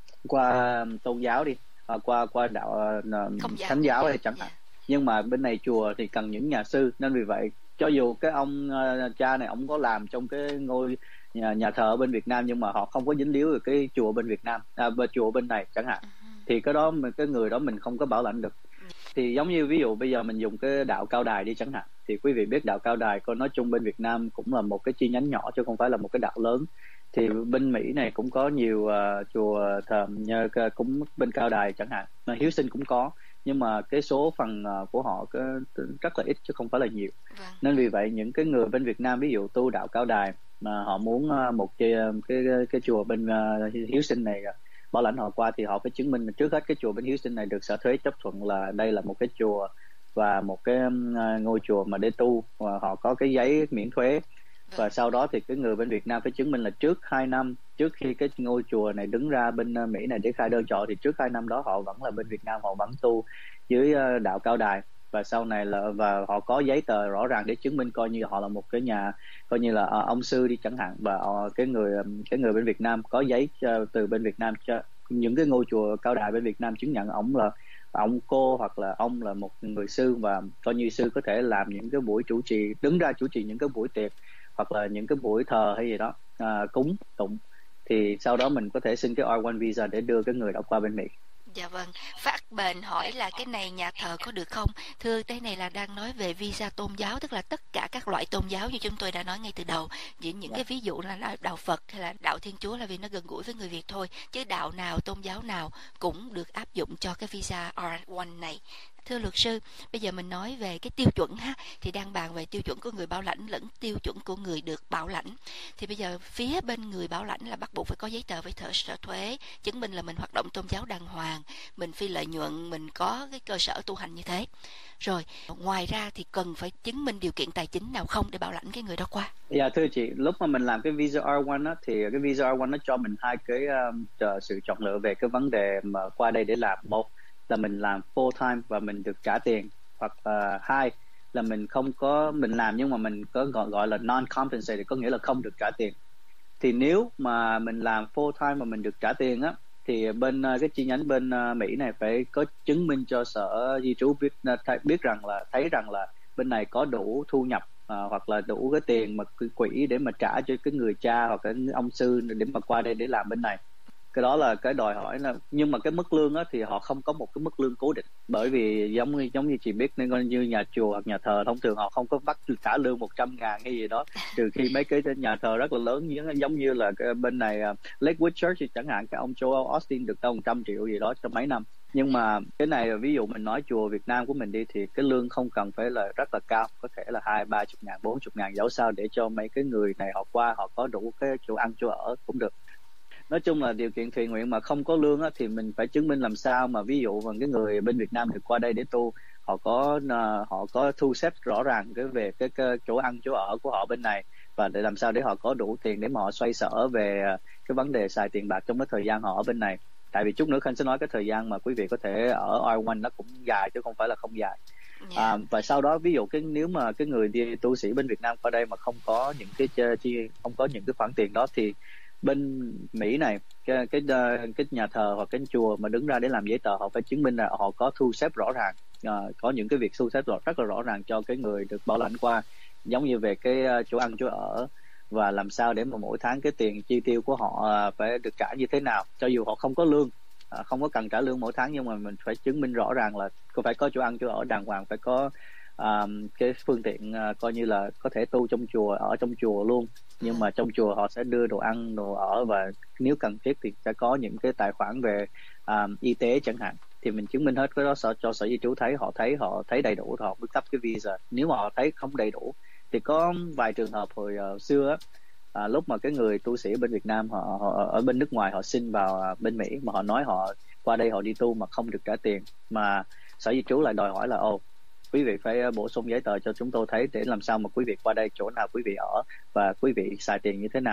qua tôn giáo đi, à, qua qua đạo uh, thánh giáo hay chẳng hạn. Nhưng mà bên này chùa thì cần những nhà sư, nên vì vậy cho dù cái ông uh, cha này ông có làm trong cái ngôi nhà, nhà thờ ở bên Việt Nam, nhưng mà họ không có dính líu được cái chùa bên Việt Nam, à, bên chùa bên này chẳng hạn, thì cái đó cái người đó mình không có bảo lãnh được. Thì giống như ví dụ bây giờ mình dùng cái đạo Cao Đài đi chẳng hạn, thì quý vị biết đạo Cao Đài coi nói chung bên Việt Nam cũng là một cái chi nhánh nhỏ chứ không phải là một cái đạo lớn. Thì bên Mỹ này cũng có nhiều uh, chùa thờ như cũng bên Cao Đài chẳng hạn, mà Hiếu Sinh cũng có, nhưng mà cái số phần uh, của họ cái, rất là ít chứ không phải là nhiều. Vâng. Nên vì vậy những cái người bên Việt Nam ví dụ tu đạo Cao Đài mà họ muốn uh, một cái cái cái chùa bên uh, Hiếu Sinh này uh, bảo lãnh họ qua, thì họ phải chứng minh trước hết cái chùa bên Hiếu Sinh này được Sở Thuế chấp thuận là đây là một cái chùa và một cái uh, ngôi chùa mà để tu, và họ có cái giấy miễn thuế. Và sau đó thì cái người bên Việt Nam phải chứng minh là trước hai năm trước khi cái ngôi chùa này đứng ra bên Mỹ này để khai đơn trọ, thì trước hai năm đó họ vẫn là bên Việt Nam, họ vẫn tu dưới đạo Cao Đài, và sau này là và họ có giấy tờ rõ ràng để chứng minh coi như họ là một cái nhà coi như là uh, ông sư đi chẳng hạn, và uh, cái người cái người bên Việt Nam có giấy uh, từ bên Việt Nam cho những cái ngôi chùa Cao Đài bên Việt Nam chứng nhận ông là ông cô hoặc là ông là một người sư, và coi như sư có thể làm những cái buổi chủ trì, đứng ra chủ trì những cái buổi tiệc hoặc là những cái buổi thờ hay gì đó, à, cúng tụng, thì sau đó mình có thể xin cái R một visa để đưa cái người đó qua bên Mỹ. Dạ vâng, Phát Bền hỏi là cái này nhà thờ có được không? Thưa, cái này là đang nói về visa tôn giáo, tức là tất cả các loại tôn giáo như chúng tôi đã nói ngay từ đầu. Những những cái ví dụ là đạo Phật hay là đạo Thiên Chúa là vì nó gần gũi với người Việt thôi, chứ đạo nào, tôn giáo nào cũng được áp dụng cho cái visa R một này. Thưa luật sư, bây giờ mình nói về cái tiêu chuẩn ha, thì đang bàn về tiêu chuẩn của người bảo lãnh lẫn tiêu chuẩn của người được bảo lãnh. Thì bây giờ phía bên người bảo lãnh là bắt buộc phải có giấy tờ với Sở Thuế, chứng minh là mình hoạt động tôn giáo đàng hoàng, mình phi lợi nhuận, mình có cái cơ sở tu hành như thế. Rồi, ngoài ra thì cần phải chứng minh điều kiện tài chính nào không để bảo lãnh cái người đó qua? Dạ thưa chị, lúc mà mình làm cái visa R một á, thì cái visa R một nó cho mình hai cái um, sự chọn lựa về cái vấn đề mà qua đây để làm. Một là mình làm full time và mình được trả tiền, hoặc uh, hai là mình không có mình làm nhưng mà mình có gọi gọi là non compensated, có nghĩa là không được trả tiền. Thì nếu mà mình làm full time mà mình được trả tiền á, thì bên uh, cái chi nhánh bên uh, Mỹ này phải có chứng minh cho Sở Di trú biết uh, biết rằng là thấy rằng là bên này có đủ thu nhập uh, hoặc là đủ cái tiền mà quỹ để mà trả cho cái người cha hoặc cái ông sư để mà qua đây để làm bên này. Cái đó là cái đòi hỏi là, nhưng mà cái mức lương á thì họ không có một cái mức lương cố định, bởi vì giống như giống như chị biết nên coi như nhà chùa hoặc nhà thờ thông thường họ không có bắt trả lương một trăm ngàn hay gì đó, trừ khi mấy cái nhà thờ rất là lớn giống như là cái bên này uh, Lakewood Church chẳng hạn, cái ông Joel Austin được đâu một trăm triệu gì đó trong mấy năm. Nhưng mà cái này ví dụ mình nói chùa Việt Nam của mình đi, thì cái lương không cần phải là rất là cao, có thể là hai ba chục ngàn, bốn chục ngàn dẫu sao để cho mấy cái người này họ qua họ có đủ cái chỗ ăn chỗ ở cũng được. Nói chung là điều kiện thiện nguyện mà không có lương á, thì mình phải chứng minh làm sao mà ví dụ mà cái người bên Việt Nam được qua đây để tu, họ có uh, họ có thu xếp rõ ràng cái về cái, cái chỗ ăn chỗ ở của họ bên này, và để làm sao để họ có đủ tiền để mà họ xoay sở về cái vấn đề xài tiền bạc trong cái thời gian họ ở bên này. Tại vì chút nữa Khanh sẽ nói cái thời gian mà quý vị có thể ở R một nó cũng dài chứ không phải là không dài. Yeah. À, và sau đó ví dụ cái nếu mà cái người đi tu sĩ bên Việt Nam qua đây mà không có những cái chi không có những cái khoản tiền đó, thì bên Mỹ này cái cái cái nhà thờ hoặc cái chùa mà đứng ra để làm giấy tờ, họ phải chứng minh là họ có thu xếp rõ ràng, à, có những cái việc thu xếp rõ, rất là rõ ràng cho cái người được bảo lãnh qua, giống như về cái chỗ ăn chỗ ở, và làm sao để mà mỗi tháng cái tiền chi tiêu của họ phải được trả như thế nào, cho dù họ không có lương, à, không có cần trả lương mỗi tháng, nhưng mà mình phải chứng minh rõ ràng là có phải có chỗ ăn chỗ ở đàng hoàng, phải có um, cái phương tiện uh, coi như là có thể tu trong chùa, ở trong chùa luôn. Nhưng mà trong chùa họ sẽ đưa đồ ăn, đồ ở, và nếu cần thiết thì sẽ có những cái tài khoản về um, y tế chẳng hạn. Thì mình chứng minh hết cái đó cho, cho Sở Di trú thấy, họ thấy họ thấy đầy đủ thì họ mới cấp cái visa. Nếu mà họ thấy không đầy đủ thì có vài trường hợp hồi uh, xưa á, à, lúc mà cái người tu sĩ bên Việt Nam họ, họ ở bên nước ngoài họ xin vào uh, bên Mỹ, mà họ nói họ qua đây họ đi tu mà không được trả tiền, mà Sở Di trú lại đòi hỏi là ồ quý vị phải bổ sung giấy tờ cho chúng tôi thấy để làm sao mà quý vị qua đây chỗ nào quý vị ở và quý vị xài tiền như thế nào.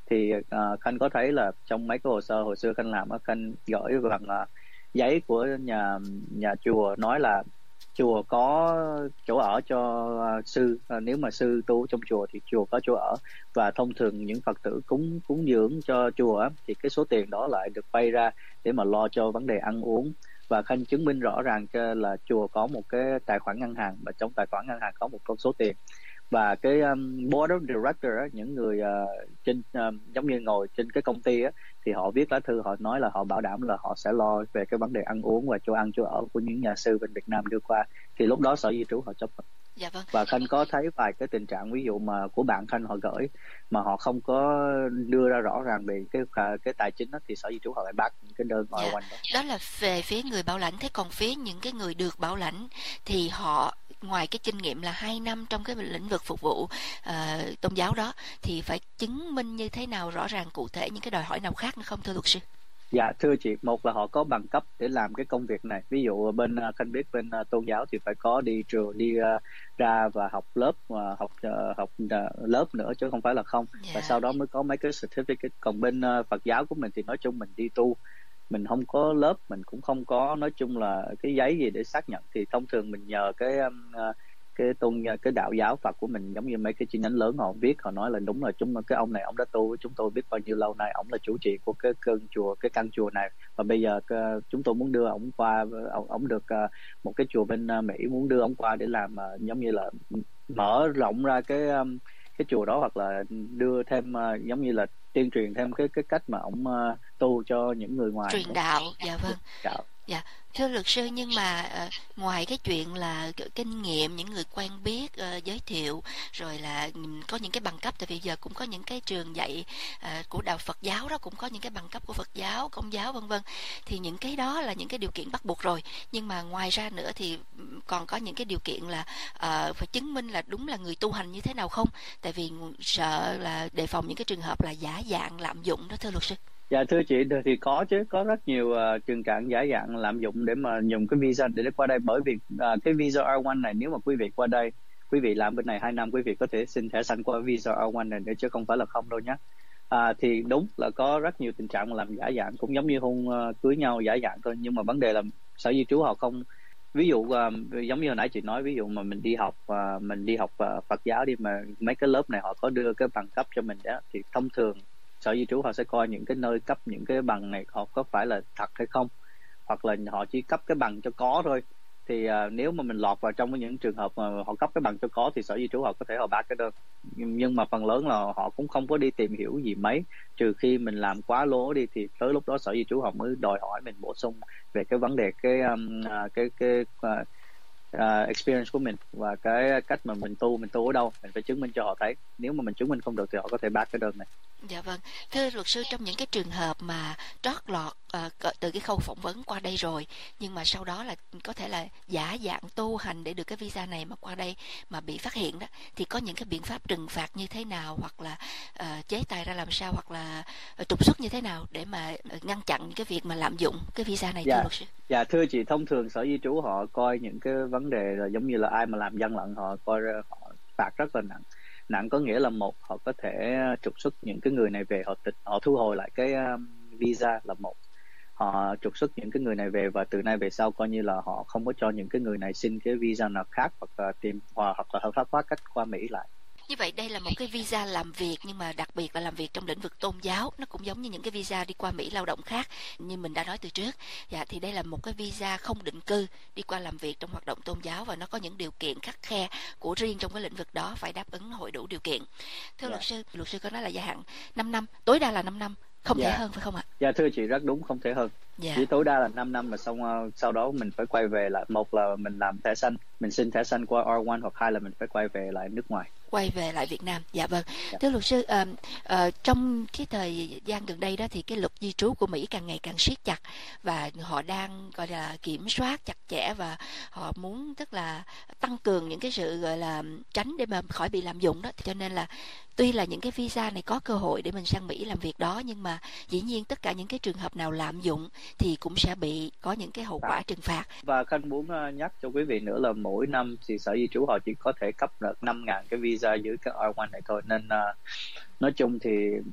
thì uh, Khanh có thấy là trong mấy cái hồ sơ hồi xưa Khanh làm á, Khanh gửi bằng uh, giấy của nhà nhà chùa nói là chùa có chỗ ở cho uh, sư, uh, nếu mà sư tu trong chùa thì chùa có chỗ ở, và thông thường những Phật tử cúng cúng dường cho chùa á, thì cái số tiền đó lại được vay ra để mà lo cho vấn đề ăn uống. Và Khanh chứng minh rõ ràng là chùa có một cái tài khoản ngân hàng, và trong tài khoản ngân hàng có một con số tiền, và cái um, board of director á, những người uh, trên um, giống như ngồi trên cái công ty á, thì họ viết lá thư, họ nói là họ bảo đảm là họ sẽ lo về cái vấn đề ăn uống và chỗ ăn chỗ ở của những nhà sư bên Việt Nam đưa qua. Thì lúc đó Sở Di trú họ chấp thuận. Dạ vâng. Và Khanh có thấy vài cái tình trạng ví dụ mà của bạn Khanh họ gửi mà họ không có đưa ra rõ ràng về cái cái tài chính đó, thì Sở Di trú họ lại bác những cái đơn ngoại dạ. quanh đó. Đó là về phía người bảo lãnh. Thế còn phía những cái người được bảo lãnh thì họ ngoài cái kinh nghiệm là hai năm trong cái lĩnh vực phục vụ uh, tôn giáo đó, thì phải chứng minh như thế nào rõ ràng cụ thể, những cái đòi hỏi nào khác nữa không thưa luật sư? Dạ thưa chị, một là họ có bằng cấp để làm cái công việc này. Ví dụ bên Khanh biết bên uh, tôn giáo thì phải có đi trường, đi uh, ra và học lớp, uh, học uh, học uh, lớp nữa chứ không phải là không. Yeah. Và sau đó mới có mấy cái certificate. Còn bên uh, Phật giáo của mình thì nói chung mình đi tu, mình không có lớp, mình cũng không có nói chung là cái giấy gì để xác nhận, thì thông thường mình nhờ cái um, uh, cái tôn cái đạo giáo Phật của mình, giống như mấy cái chi nhánh lớn họ viết, họ nói là đúng là chúng cái ông này ông đã tu với chúng tôi biết bao nhiêu lâu nay, ông là chủ trì của cái căn chùa cái căn chùa này, và bây giờ cái, chúng tôi muốn đưa ông qua, ông, ông được uh, một cái chùa bên uh, Mỹ muốn đưa ông qua để làm uh, giống như là mở rộng ra cái um, cái chùa đó, hoặc là đưa thêm uh, giống như là tuyên truyền thêm cái cái cách mà ông uh, tu cho những người ngoài, truyền đạo. Dạ vâng. Đạo. Dạ thưa luật sư, nhưng mà uh, ngoài cái chuyện là kinh nghiệm, những người quen biết uh, giới thiệu, rồi là um, có những cái bằng cấp, tại vì giờ cũng có những cái trường dạy uh, của đạo Phật giáo đó cũng có những cái bằng cấp của Phật giáo, Công giáo vân vân, thì những cái đó là những cái điều kiện bắt buộc rồi. Nhưng mà ngoài ra nữa thì còn có những cái điều kiện là uh, phải chứng minh là đúng là người tu hành như thế nào không, tại vì sợ là đề phòng những cái trường hợp là giả dạng lạm dụng đó thưa luật sư. Dạ thưa chị, thì có chứ, có rất nhiều uh, trường trạng giả dạng lạm dụng để mà dùng cái visa để qua đây, bởi vì uh, cái visa R một này nếu mà quý vị qua đây, quý vị làm bên này hai năm, quý vị có thể xin thẻ xanh qua visa R một này để chứ không phải là không đâu nhé. À, thì đúng là có rất nhiều tình trạng làm giả dạng, cũng giống như hôn uh, cưới nhau giả dạng thôi, nhưng mà vấn đề là Sở Di trú họ không, ví dụ uh, giống như hồi nãy chị nói, ví dụ mà mình đi học uh, mình đi học uh, Phật giáo đi, mà mấy cái lớp này họ có đưa cái bằng cấp cho mình đó, thì thông thường Sở Di trú họ sẽ coi những cái nơi cấp những cái bằng này họ có phải là thật hay không, hoặc là họ chỉ cấp cái bằng cho có thôi. Thì uh, nếu mà mình lọt vào trong những trường hợp mà họ cấp cái bằng cho có thì Sở Di trú họ có thể họ bác cái đơn, nhưng mà phần lớn là họ cũng không có đi tìm hiểu gì mấy, trừ khi mình làm quá lố đi, thì tới lúc đó Sở Di trú họ mới đòi hỏi mình bổ sung về cái vấn đề cái um, uh, cái cái uh, Uh, experience của mình và cái cách mà mình tu mình tu ở đâu, mình phải chứng minh cho họ thấy. Nếu mà mình chứng minh không được thì họ có thể bác cái đơn này. Dạ vâng. Thưa luật sư, trong những cái trường hợp mà trót lọt uh, từ cái khâu phỏng vấn qua đây rồi, nhưng mà sau đó là có thể là giả dạng tu hành để được cái visa này mà qua đây mà bị phát hiện đó, thì có những cái biện pháp trừng phạt như thế nào, hoặc là uh, chế tài ra làm sao, hoặc là uh, trục xuất như thế nào để mà uh, ngăn chặn cái việc mà lạm dụng cái visa này, dạ. thưa luật sư? Dạ thưa chị, thông thường Sở Di trú họ coi những cái vấn đề là giống như là ai mà làm gian lận, họ coi họ phạt rất là nặng. Nặng có nghĩa là một, họ có thể trục xuất những cái người này về, họ tịch họ thu hồi lại cái um, visa là một, họ trục xuất những cái người này về, và từ nay về sau coi như là họ không có cho những cái người này xin cái visa nào khác, hoặc là tìm hoặc là hợp pháp hóa cách qua Mỹ lại. Như vậy đây là một cái visa làm việc, nhưng mà đặc biệt là làm việc trong lĩnh vực tôn giáo. Nó cũng giống như những cái visa đi qua Mỹ lao động khác như mình đã nói từ trước. Dạ, thì đây là một cái visa không định cư đi qua làm việc trong hoạt động tôn giáo, và nó có những điều kiện khắt khe của riêng trong cái lĩnh vực đó, phải đáp ứng hội đủ điều kiện. Thưa yeah. luật sư, luật sư có nói là gia hạn năm năm, tối đa là năm năm, không yeah. thể hơn phải không ạ? Dạ thưa chị, rất đúng, không thể hơn. Yeah. Chỉ tối đa là năm năm mà xong sau đó mình phải quay về lại, một là mình làm thẻ xanh, mình xin thẻ xanh qua R một, hoặc hai là mình phải quay về lại nước ngoài, quay về lại Việt Nam. Dạ vâng. Dạ. Thưa luật sư, uh, uh, trong cái thời gian gần đây đó thì cái luật di trú của Mỹ càng ngày càng siết chặt, và họ đang gọi là kiểm soát chặt chẽ, và họ muốn tức là tăng cường những cái sự gọi là tránh để mà khỏi bị lạm dụng đó. Cho nên là tuy là những cái visa này có cơ hội để mình sang Mỹ làm việc đó, nhưng mà dĩ nhiên tất cả những cái trường hợp nào lạm dụng thì cũng sẽ bị có những cái hậu quả trừng phạt. Và Khanh muốn nhắc cho quý vị nữa là mỗi năm thì Sở Di trú họ chỉ có thể cấp được năm ngàn cái visa dưới cái R một này thôi, nên uh, nói chung thì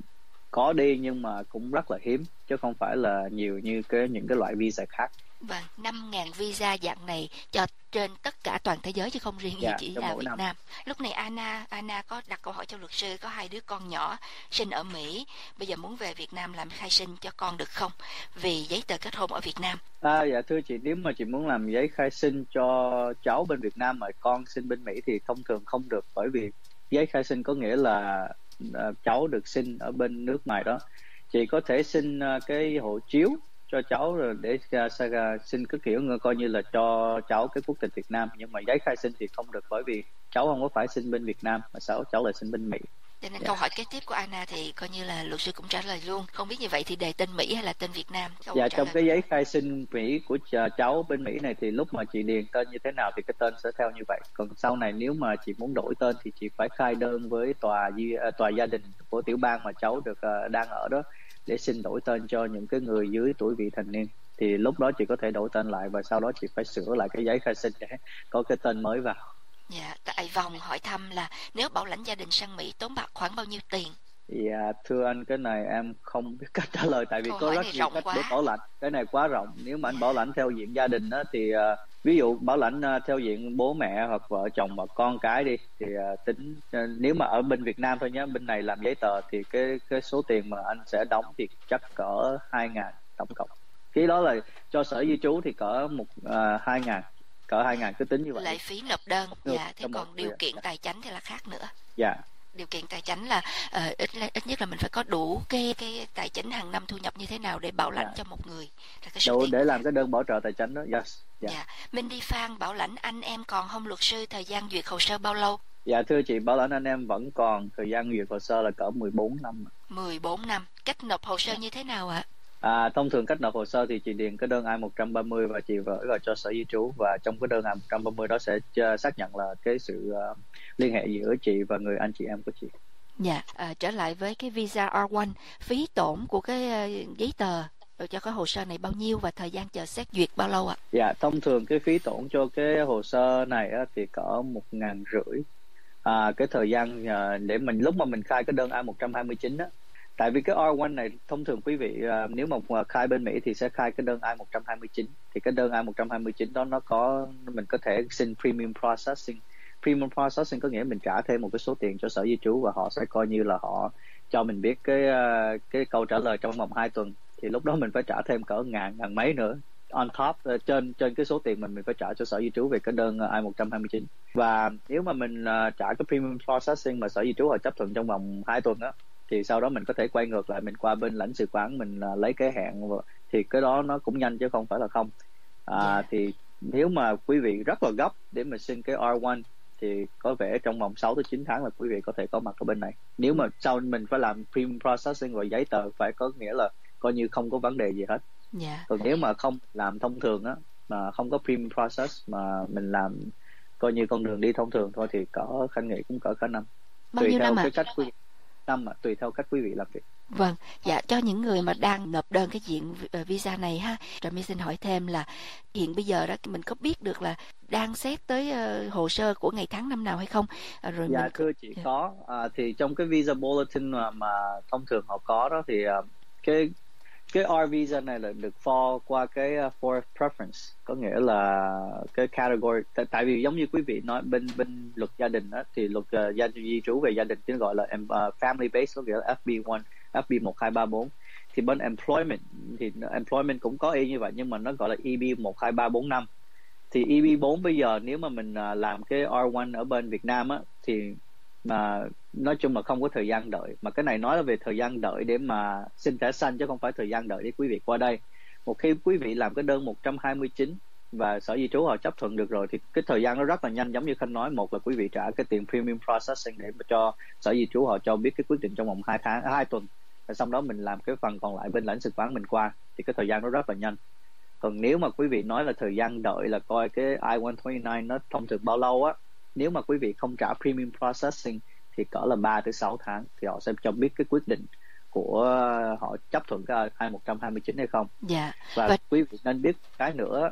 có đi nhưng mà cũng rất là hiếm chứ không phải là nhiều như cái những cái loại visa khác. Vâng, năm nghìn visa dạng này cho trên tất cả toàn thế giới chứ không riêng gì Dạ, chỉ trong là mỗi Việt năm. Nam. Lúc này Anna Anna có đặt câu hỏi cho luật sư, có hai đứa con nhỏ sinh ở Mỹ, bây giờ muốn về Việt Nam làm khai sinh cho con được không? Vì giấy tờ kết hôn ở Việt Nam. À, dạ thưa chị, nếu mà chị muốn làm giấy khai sinh cho cháu bên Việt Nam mà con sinh bên Mỹ thì thông thường không được, bởi vì giấy khai sinh có nghĩa là uh, cháu được sinh ở bên nước ngoài đó. Chị có thể xin uh, cái hộ chiếu cho cháu rồi để uh, uh, xin cái kiểu coi như là cho cháu cái quốc tịch Việt Nam, nhưng mà giấy khai sinh thì không được, bởi vì cháu không có phải sinh bên Việt Nam mà cháu cháu lại sinh bên Mỹ. Cho nên Dạ. câu hỏi kế tiếp của Anna thì coi như là luật sư cũng trả lời luôn. Không biết như vậy thì đề tên Mỹ hay là tên Việt Nam? Câu Dạ, trả trong lời. cái giấy khai sinh Mỹ của ch- cháu bên Mỹ này thì lúc mà chị điền tên như thế nào thì cái tên sẽ theo như vậy. Còn sau này nếu mà chị muốn đổi tên thì chị phải khai đơn với tòa di- à, tòa gia đình của tiểu bang mà cháu được à, đang ở đó để xin đổi tên cho những cái người dưới tuổi vị thành niên. Thì lúc đó chị có thể đổi tên lại và sau đó chị phải sửa lại cái giấy khai sinh để có cái tên mới vào. Dạ, tại vòng hỏi thăm là nếu bảo lãnh gia đình sang Mỹ tốn bạc khoảng bao nhiêu tiền? Dạ, thưa anh, cái này em không biết cách trả lời, tại vì Câu có hỏi rất này nhiều rộng cách quá. để bảo lãnh. Cái này quá rộng. Nếu mà anh bảo lãnh theo diện gia đình á, thì à, ví dụ bảo lãnh à, theo diện bố mẹ hoặc vợ chồng và con cái đi thì à, tính à, nếu mà ở bên Việt Nam thôi nhé, bên này làm giấy tờ thì cái cái số tiền mà anh sẽ đóng thì chắc cỡ hai ngàn tổng cộng. Cái đó là cho sở di trú thì cỡ một à, hai ngàn, cỡ hai ngàn cứ tính như vậy. Lệ phí nộp đơn. Được, Dạ, thế trong còn một- điều dạ. kiện tài chính thì là khác nữa. Dạ. Điều kiện tài chính là ờ, ít ít nhất là mình phải có đủ cái cái tài chính hàng năm thu nhập như thế nào để bảo lãnh Dạ. cho một người, là cái số Đủ tiền. để làm cái đơn bảo trợ tài chính đó. Yes. Dạ. Dạ. Mindy Phan bảo lãnh anh em còn không luật sư, thời gian duyệt hồ sơ bao lâu? Dạ thưa chị, bảo lãnh anh em vẫn còn thời gian duyệt hồ sơ là cỡ mười bốn năm. mười bốn năm. Cách nộp hồ sơ như thế nào ạ? À, thông thường cách nộp hồ sơ thì chị điền cái đơn I một ba không và chị gửi vào cho sở di trú, và trong cái đơn I một ba không đó sẽ uh, xác nhận là cái sự uh, liên hệ giữa chị và người anh chị em của chị. Dạ, à, trở lại với cái visa R một, phí tổn của cái ờ, giấy tờ rồi cho cái hồ sơ này bao nhiêu và thời gian chờ xét duyệt bao lâu ạ? Dạ, thông thường cái phí tổn cho cái hồ sơ này á, thì cỡ một ngàn rưỡi. À, cái thời gian uh, để mình lúc mà mình khai cái đơn I một hai chín á, tại vì cái R một này thông thường quý vị uh, nếu mà khai bên Mỹ thì sẽ khai cái đơn I một hai chín, thì cái đơn I một hai chín đó nó có mình có thể xin premium processing. Premium processing có nghĩa mình trả thêm một cái số tiền cho sở di trú và họ sẽ coi như là họ cho mình biết cái uh, cái câu trả lời trong vòng hai tuần, thì lúc đó mình phải trả thêm cỡ ngàn ngàn mấy nữa on top uh, trên trên cái số tiền mình mình phải trả cho sở di trú về cái đơn uh, I một hai chín. Và nếu mà mình uh, trả cái premium processing mà sở di trú họ chấp thuận trong vòng hai tuần á, thì sau đó mình có thể quay ngược lại, mình qua bên lãnh sự quán mình uh, lấy cái hẹn, thì cái đó nó cũng nhanh chứ không phải là không. À, yeah. Thì nếu mà quý vị rất là gấp để mà xin cái R một thì có vẻ trong vòng sáu tới chín tháng là quý vị có thể có mặt ở bên này. Nếu mà sau mình phải làm premium processing và giấy tờ phải có nghĩa là coi như không có vấn đề gì hết. Yeah. Còn nếu mà không làm thông thường á, mà không có premium process mà mình làm coi như con đường đi thông thường thôi thì cỡ Khanh nghĩ cũng cỡ cả năm. Bao Tùy nhiêu theo năm ạ? cái cách quý vị năm mà tùy theo cách quý vị làm việc. Vâng, dạ cho những người mà đang nộp đơn cái diện visa này ha, rồi mình xin hỏi thêm là hiện bây giờ đó mình có biết được là đang xét tới uh, hồ sơ của ngày tháng năm nào hay không? À, rồi dạ mình... thưa chị yeah. có à, thì trong cái visa bulletin mà, mà thông thường họ có đó thì uh, cái cái R visa này là được for qua cái uh, for preference, có nghĩa là cái category, t- tại vì giống như quý vị nói bên bên luật gia đình đó, thì luật uh, gia di trú về gia đình chứ gọi là um, uh, family based, có nghĩa là F B một, F B một hai ba bốn. Thì bên employment thì employment cũng có y như vậy nhưng mà nó gọi là E B một hai ba bốn năm. Thì E B bốn bây giờ nếu mà mình uh, làm cái R một ở bên Việt Nam á thì mà nói chung là không có thời gian đợi, mà cái này nói là về thời gian đợi để mà xin thẻ xanh chứ không phải thời gian đợi để quý vị qua đây. Một khi quý vị làm cái đơn một hai chín và sở di trú họ chấp thuận được rồi thì cái thời gian nó rất là nhanh, giống như Khanh nói, một là quý vị trả cái tiền premium processing để mà cho sở di trú họ cho biết cái quyết định trong vòng hai tháng hai tuần, và sau đó mình làm cái phần còn lại bên lãnh sự quán mình qua, thì cái thời gian nó rất là nhanh. Còn nếu mà quý vị nói là thời gian đợi là coi cái I một hai chín nó thông thường bao lâu á, nếu mà quý vị không trả premium processing thì cỡ là ba tới sáu tháng thì họ sẽ cho biết cái quyết định của họ chấp thuận cái I một hai chín hay không. Dạ. Và But... quý vị nên biết cái nữa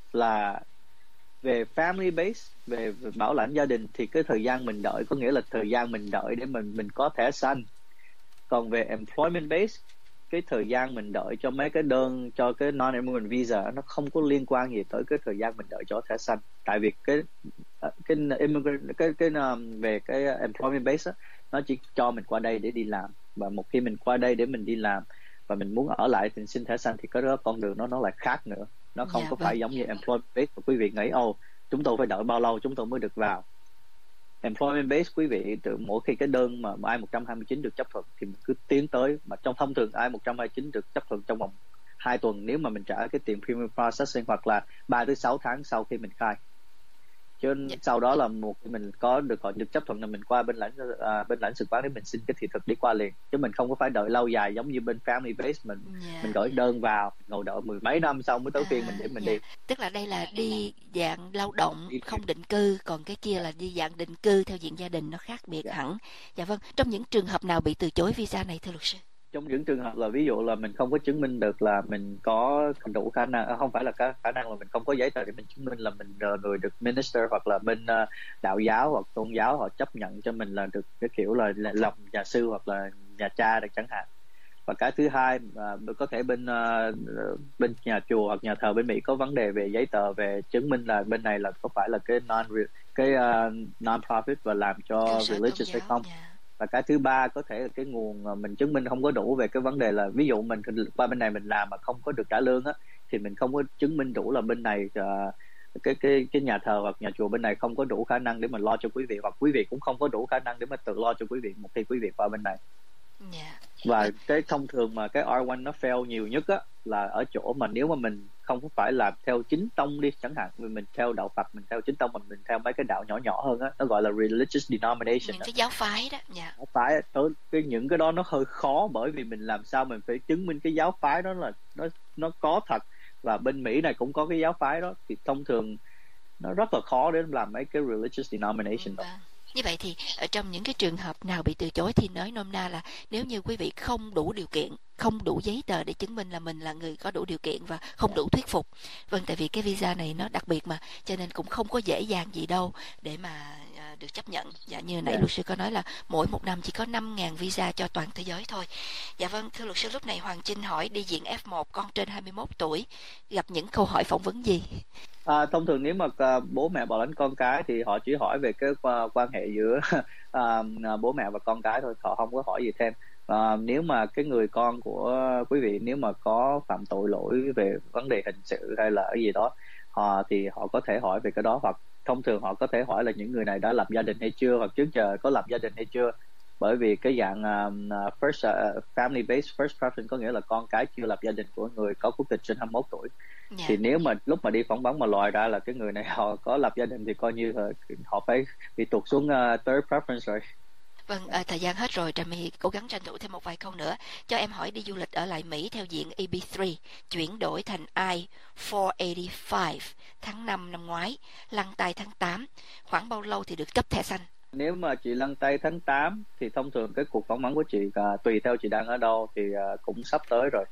là về family base, về, về bảo lãnh gia đình thì cái thời gian mình đợi có nghĩa là thời gian mình đợi để mình mình có thẻ xanh Còn về employment base, cái thời gian mình đợi cho mấy cái đơn cho cái non-immigrant visa nó không có liên quan gì tới cái thời gian mình đợi cho thẻ xanh. Tại vì cái cái immigrant cái cái um, về cái employment base á, nó chỉ cho mình qua đây để đi làm, và một khi mình qua đây để mình đi làm và mình muốn ở lại thì xin thẻ xanh thì cái đó con đường nó nó lại khác nữa. Nó không Dạ, có vâng. phải giống như employment base mà quý vị nghĩ ô chúng tôi phải đợi bao lâu chúng tôi mới được vào. Employment base quý vị từ mỗi khi cái đơn mà I một hai chín được chấp thuận thì mình cứ tiến tới, mà trong thông thường I một hai chín được chấp thuận trong vòng hai tuần nếu mà mình trả cái tiền premium processing, hoặc là ba tới sáu tháng sau khi mình khai. Chứ Dạ. sau đó là một khi mình có được gọi được chấp thuận là mình qua bên lãnh à, bên lãnh sự quán để mình xin cái thị thực đi qua liền, chứ mình không có phải đợi lâu dài giống như bên family base mình Dạ. mình gửi đơn vào ngồi đợi mười mấy năm sau mới tới phiên mình để mình Dạ. đi. Tức là đây là đi dạng lao động không định cư, còn cái kia là đi dạng định cư theo diện gia đình, nó khác biệt hẳn. Dạ vâng. Trong những trường hợp nào bị từ chối visa này thưa luật sư? Trong những trường hợp là ví dụ là mình không có chứng minh được là mình có đủ khả năng, không phải là cái khả năng là mình không có giấy tờ để mình chứng minh là mình là người được minister hoặc là bên uh, đạo giáo hoặc tôn giáo họ chấp nhận cho mình là được cái kiểu là, là làm nhà sư hoặc là nhà cha được chẳng hạn. Và cái thứ hai uh, có thể bên uh, bên nhà chùa hoặc nhà thờ bên Mỹ có vấn đề về giấy tờ về chứng minh là bên này là có phải là cái non cái uh, non-profit và làm cho religious hay không. Và cái thứ ba có thể là cái nguồn mình chứng minh không có đủ về cái vấn đề là ví dụ mình qua bên này mình làm mà không có được trả lương á, thì mình không có chứng minh đủ là bên này uh, cái cái cái nhà thờ hoặc nhà chùa bên này không có đủ khả năng để mình lo cho quý vị, hoặc quý vị cũng không có đủ khả năng để mà tự lo cho quý vị một khi quý vị qua bên này. Yeah. Và cái thông thường mà cái R một nó fail nhiều nhất á là ở chỗ mà nếu mà mình không có phải làm theo chính tông đi chẳng hạn, mình theo đạo Phật, mình theo chính tông, mình mình theo mấy cái đạo nhỏ nhỏ hơn á, nó gọi là religious denomination, những cái giáo phái đó. Dạ. Giáo phái tới cái những cái đó nó hơi khó, bởi vì mình làm sao mình phải chứng minh cái giáo phái đó là nó nó có thật, và bên Mỹ này cũng có cái giáo phái đó, thì thông thường nó rất là khó để làm mấy cái religious denomination đó. Như vậy thì ở trong những cái trường hợp nào bị từ chối thì nói nôm na là nếu như quý vị không đủ điều kiện, không đủ giấy tờ để chứng minh là mình là người có đủ điều kiện và không đủ thuyết phục. Vâng, tại vì cái visa này nó đặc biệt mà, cho nên cũng không có dễ dàng gì đâu để mà uh, được chấp nhận. Dạ, như nãy Yeah. luật sư có nói là mỗi một năm chỉ có năm nghìn visa cho toàn thế giới thôi. Dạ vâng, thưa luật sư, lúc này Hoàng Trinh hỏi đi diện F một, con trên hai mươi mốt tuổi, gặp những câu hỏi phỏng vấn gì? À, thông thường nếu mà uh, bố mẹ bảo lãnh con cái thì họ chỉ hỏi về cái uh, quan hệ giữa uh, bố mẹ và con cái thôi, họ không có hỏi gì thêm. Uh, nếu mà cái người con của quý vị nếu mà có phạm tội lỗi về vấn đề hình sự hay là cái gì đó, họ thì họ có thể hỏi về cái đó, hoặc thông thường họ có thể hỏi là những người này đã lập gia đình hay chưa, hoặc trước giờ có lập gia đình hay chưa. Bởi vì cái dạng um, first uh, family based first preference có nghĩa là con cái chưa lập gia đình của người có quốc tịch trên hai mươi mốt tuổi. Yeah. Thì nếu mà lúc mà đi phỏng vấn mà lòi ra là cái người này họ có lập gia đình thì coi như là họ phải bị tụt xuống uh, third preference rồi. Vâng, à, thời gian hết rồi, Trà My cố gắng tranh thủ thêm một vài câu nữa. Cho em hỏi đi du lịch ở lại Mỹ theo diện A B ba, chuyển đổi thành I bốn tám mươi lăm tháng năm năm ngoái, lăn tay tháng tám. Khoảng bao lâu thì được cấp thẻ xanh? Nếu mà chị lăn tay tháng tám thì thông thường cái cuộc phỏng vấn của chị uh, tùy theo chị đang ở đâu thì uh, cũng sắp tới rồi.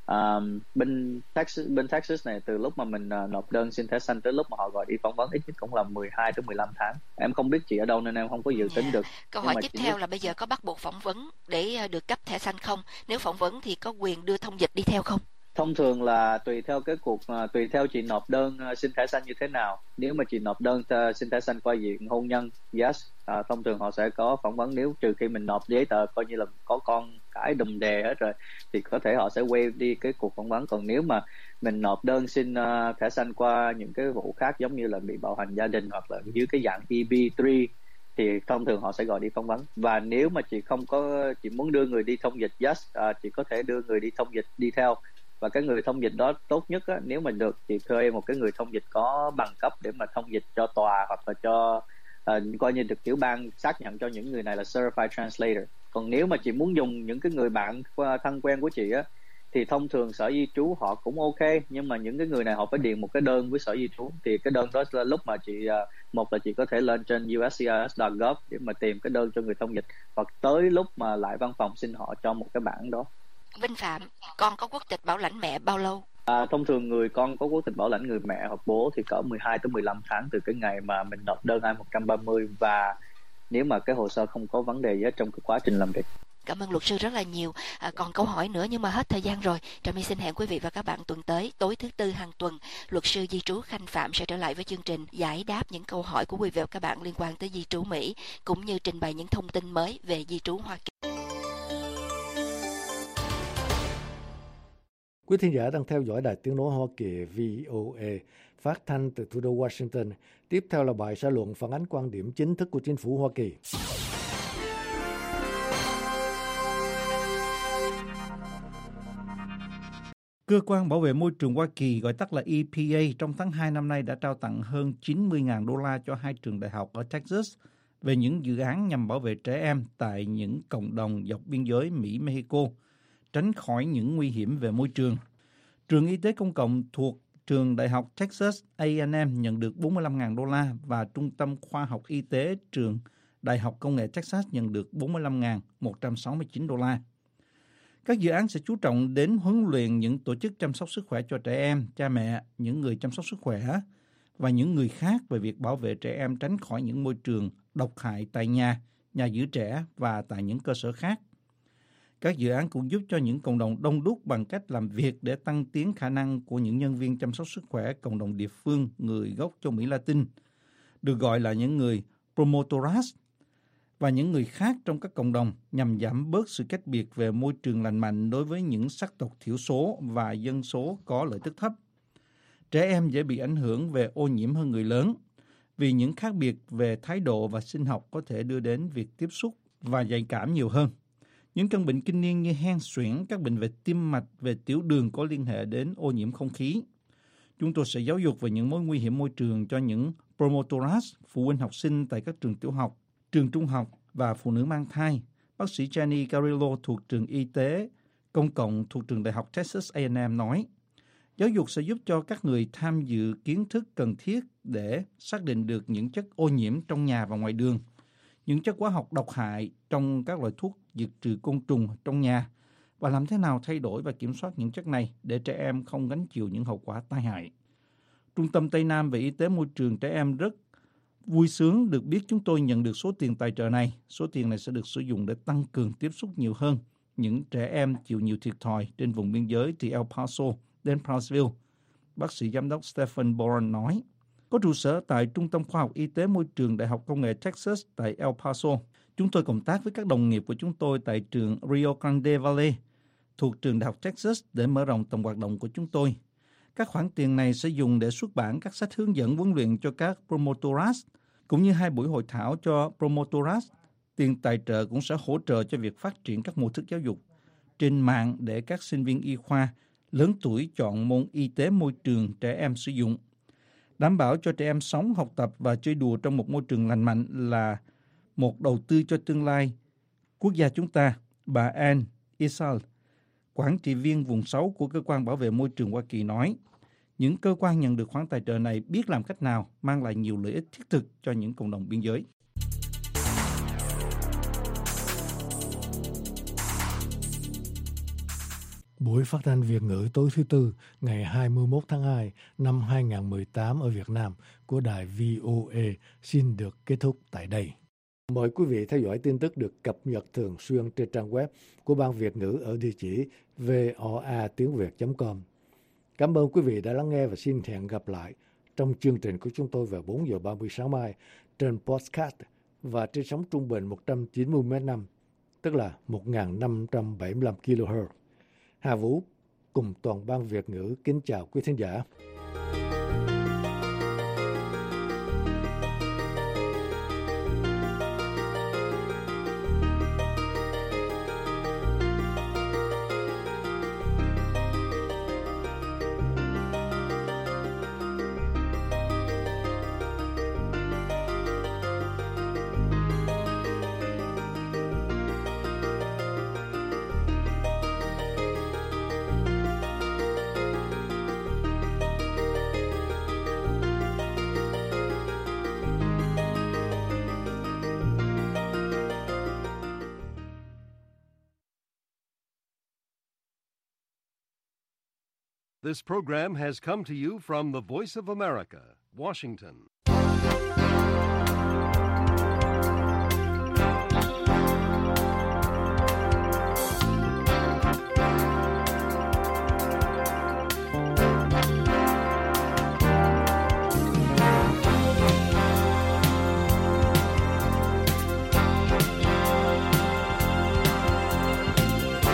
Um, bên Texas bên Texas này từ lúc mà mình uh, nộp đơn xin thẻ xanh tới lúc mà họ gọi đi phỏng vấn ít nhất cũng là mười hai tới mười lăm tháng. Em không biết chị ở đâu nên em không có dự tính được. Câu Nhưng hỏi mà tiếp chị theo biết- là bây giờ có bắt buộc phỏng vấn để uh, được cấp thẻ xanh không? Nếu phỏng vấn thì có quyền đưa thông dịch đi theo không? Thông thường là tùy theo cái cuộc uh, tùy theo chị nộp đơn uh, xin thẻ xanh như thế nào. Nếu mà chị nộp đơn uh, xin thẻ xanh qua diện hôn nhân, yes, uh, thông thường họ sẽ có phỏng vấn. Nếu trừ khi mình nộp giấy tờ coi như là có con cái đùm đề hết rồi thì có thể họ sẽ waive đi cái cuộc phỏng vấn. Còn nếu mà mình nộp đơn xin uh, thẻ xanh qua những cái vụ khác giống như là bị bạo hành gia đình hoặc là dưới cái dạng E B ba thì thông thường họ sẽ gọi đi phỏng vấn. Và nếu mà chị không có chị muốn đưa người đi thông dịch, yes, uh, chị có thể đưa người đi thông dịch đi theo. Và cái người thông dịch đó tốt nhất á, nếu mà được thì thuê một cái người thông dịch có bằng cấp để mà thông dịch cho tòa hoặc là cho uh, coi như được tiểu bang xác nhận cho những người này là certified translator. Còn nếu mà chị muốn dùng những cái người bạn thân quen của chị á thì thông thường sở di trú họ cũng ok, nhưng mà những cái người này họ phải điền một cái đơn với sở di trú. Thì cái đơn đó là lúc mà chị uh, một là chị có thể lên trên u ét xê i ét chấm gov để mà tìm cái đơn cho người thông dịch, hoặc tới lúc mà lại văn phòng xin họ cho một cái bản đó. Vinh Phạm, con có quốc tịch bảo lãnh mẹ bao lâu? À, thông thường người con có quốc tịch bảo lãnh người mẹ hoặc bố thì cỡ mười hai tới mười lăm tháng từ cái ngày mà mình nộp đơn I một ba mươi, và nếu mà cái hồ sơ không có vấn đề gì hết trong cái quá trình làm việc. Cảm ơn luật sư rất là nhiều. À, còn câu hỏi nữa nhưng mà hết thời gian rồi. Trà My xin hẹn quý vị và các bạn tuần tới, tối thứ tư hàng tuần, luật sư di trú Khanh Phạm sẽ trở lại với chương trình giải đáp những câu hỏi của quý vị và các bạn liên quan tới di trú Mỹ, cũng như trình bày những thông tin mới về di trú Hoa Kỳ. Quý thính giả đang theo dõi Đài Tiếng nói Hoa Kỳ vê o a phát thanh từ thủ đô Washington. Tiếp theo là bài xã luận phản ánh quan điểm chính thức của chính phủ Hoa Kỳ. Cơ quan bảo vệ môi trường Hoa Kỳ, gọi tắt là E P A, trong tháng hai năm nay đã trao tặng hơn chín mươi nghìn đô la cho hai trường đại học ở Texas về những dự án nhằm bảo vệ trẻ em tại những cộng đồng dọc biên giới Mỹ-Mexico, tránh khỏi những nguy hiểm về môi trường. Trường y tế công cộng thuộc trường đại học Texas A and M nhận được bốn mươi lăm nghìn đô la và Trung tâm khoa học y tế trường Đại học Công nghệ Texas nhận được bốn mươi lăm nghìn một trăm sáu mươi chín đô la. Các dự án sẽ chú trọng đến huấn luyện những tổ chức chăm sóc sức khỏe cho trẻ em, cha mẹ, những người chăm sóc sức khỏe và những người khác về việc bảo vệ trẻ em tránh khỏi những môi trường độc hại tại nhà, nhà giữ trẻ và tại những cơ sở khác. Các dự án cũng giúp cho những cộng đồng đông đúc bằng cách làm việc để tăng tiến khả năng của những nhân viên chăm sóc sức khỏe cộng đồng địa phương người gốc châu Mỹ Latin, được gọi là những người promotoras, và những người khác trong các cộng đồng nhằm giảm bớt sự cách biệt về môi trường lành mạnh đối với những sắc tộc thiểu số và dân số có lợi tức thấp. Trẻ em dễ bị ảnh hưởng về ô nhiễm hơn người lớn, vì những khác biệt về thái độ và sinh học có thể đưa đến việc tiếp xúc và nhạy cảm nhiều hơn. Những căn bệnh kinh niên như hen suyễn, các bệnh về tim mạch, về tiểu đường có liên hệ đến ô nhiễm không khí. Chúng tôi sẽ giáo dục về những mối nguy hiểm môi trường cho những promotoras, phụ huynh học sinh tại các trường tiểu học, trường trung học và phụ nữ mang thai. Bác sĩ Jenny Carillo thuộc trường y tế công cộng thuộc trường đại học Texas A and M nói, giáo dục sẽ giúp cho các người tham dự kiến thức cần thiết để xác định được những chất ô nhiễm trong nhà và ngoài đường, những chất hóa học độc hại trong các loại thuốc diệt trừ côn trùng trong nhà và làm thế nào thay đổi và kiểm soát những chất này để trẻ em không gánh chịu những hậu quả tai hại. Trung tâm Tây Nam về y tế môi trường trẻ em rất vui sướng được biết chúng tôi nhận được số tiền tài trợ này. Số tiền này sẽ được sử dụng để tăng cường tiếp xúc nhiều hơn những trẻ em chịu nhiều thiệt thòi trên vùng biên giới từ El Paso đến Brownsville. Bác sĩ giám đốc Stephen Boren nói, có trụ sở tại Trung tâm Khoa học Y tế Môi trường Đại học Công nghệ Texas tại El Paso. Chúng tôi cộng tác với các đồng nghiệp của chúng tôi tại trường Rio Grande Valley thuộc trường Đại học Texas để mở rộng tầm hoạt động của chúng tôi. Các khoản tiền này sẽ dùng để xuất bản các sách hướng dẫn huấn luyện cho các promotoras, cũng như hai buổi hội thảo cho promotoras. Tiền tài trợ cũng sẽ hỗ trợ cho việc phát triển các mô thức giáo dục trên mạng để các sinh viên y khoa lớn tuổi chọn môn y tế môi trường trẻ em sử dụng. Đảm bảo cho trẻ em sống, học tập và chơi đùa trong một môi trường lành mạnh là một đầu tư cho tương lai quốc gia chúng ta, bà Ann Isal, quản trị viên vùng sáu của Cơ quan Bảo vệ Môi trường Hoa Kỳ nói. Những cơ quan nhận được khoản tài trợ này biết làm cách nào mang lại nhiều lợi ích thiết thực cho những cộng đồng biên giới. Buổi phát thanh Việt ngữ tối thứ Tư ngày hai mươi mốt tháng hai năm hai nghìn không trăm mười tám ở Việt Nam của đài vê o a xin được kết thúc tại đây. Mời quý vị theo dõi tin tức được cập nhật thường xuyên trên trang web của Ban Việt ngữ ở địa chỉ voa tiếng việt chấm com. Cảm ơn quý vị đã lắng nghe và xin hẹn gặp lại trong chương trình của chúng tôi vào bốn giờ ba mươi sáng mai trên podcast và trên sóng trung bình một trăm chín mươi mét năm, tức là một nghìn năm trăm bảy mươi lăm ki lô héc. Hà Vũ cùng toàn ban Việt ngữ kính chào quý thính giả. This program has come to you from the Voice of America, Washington.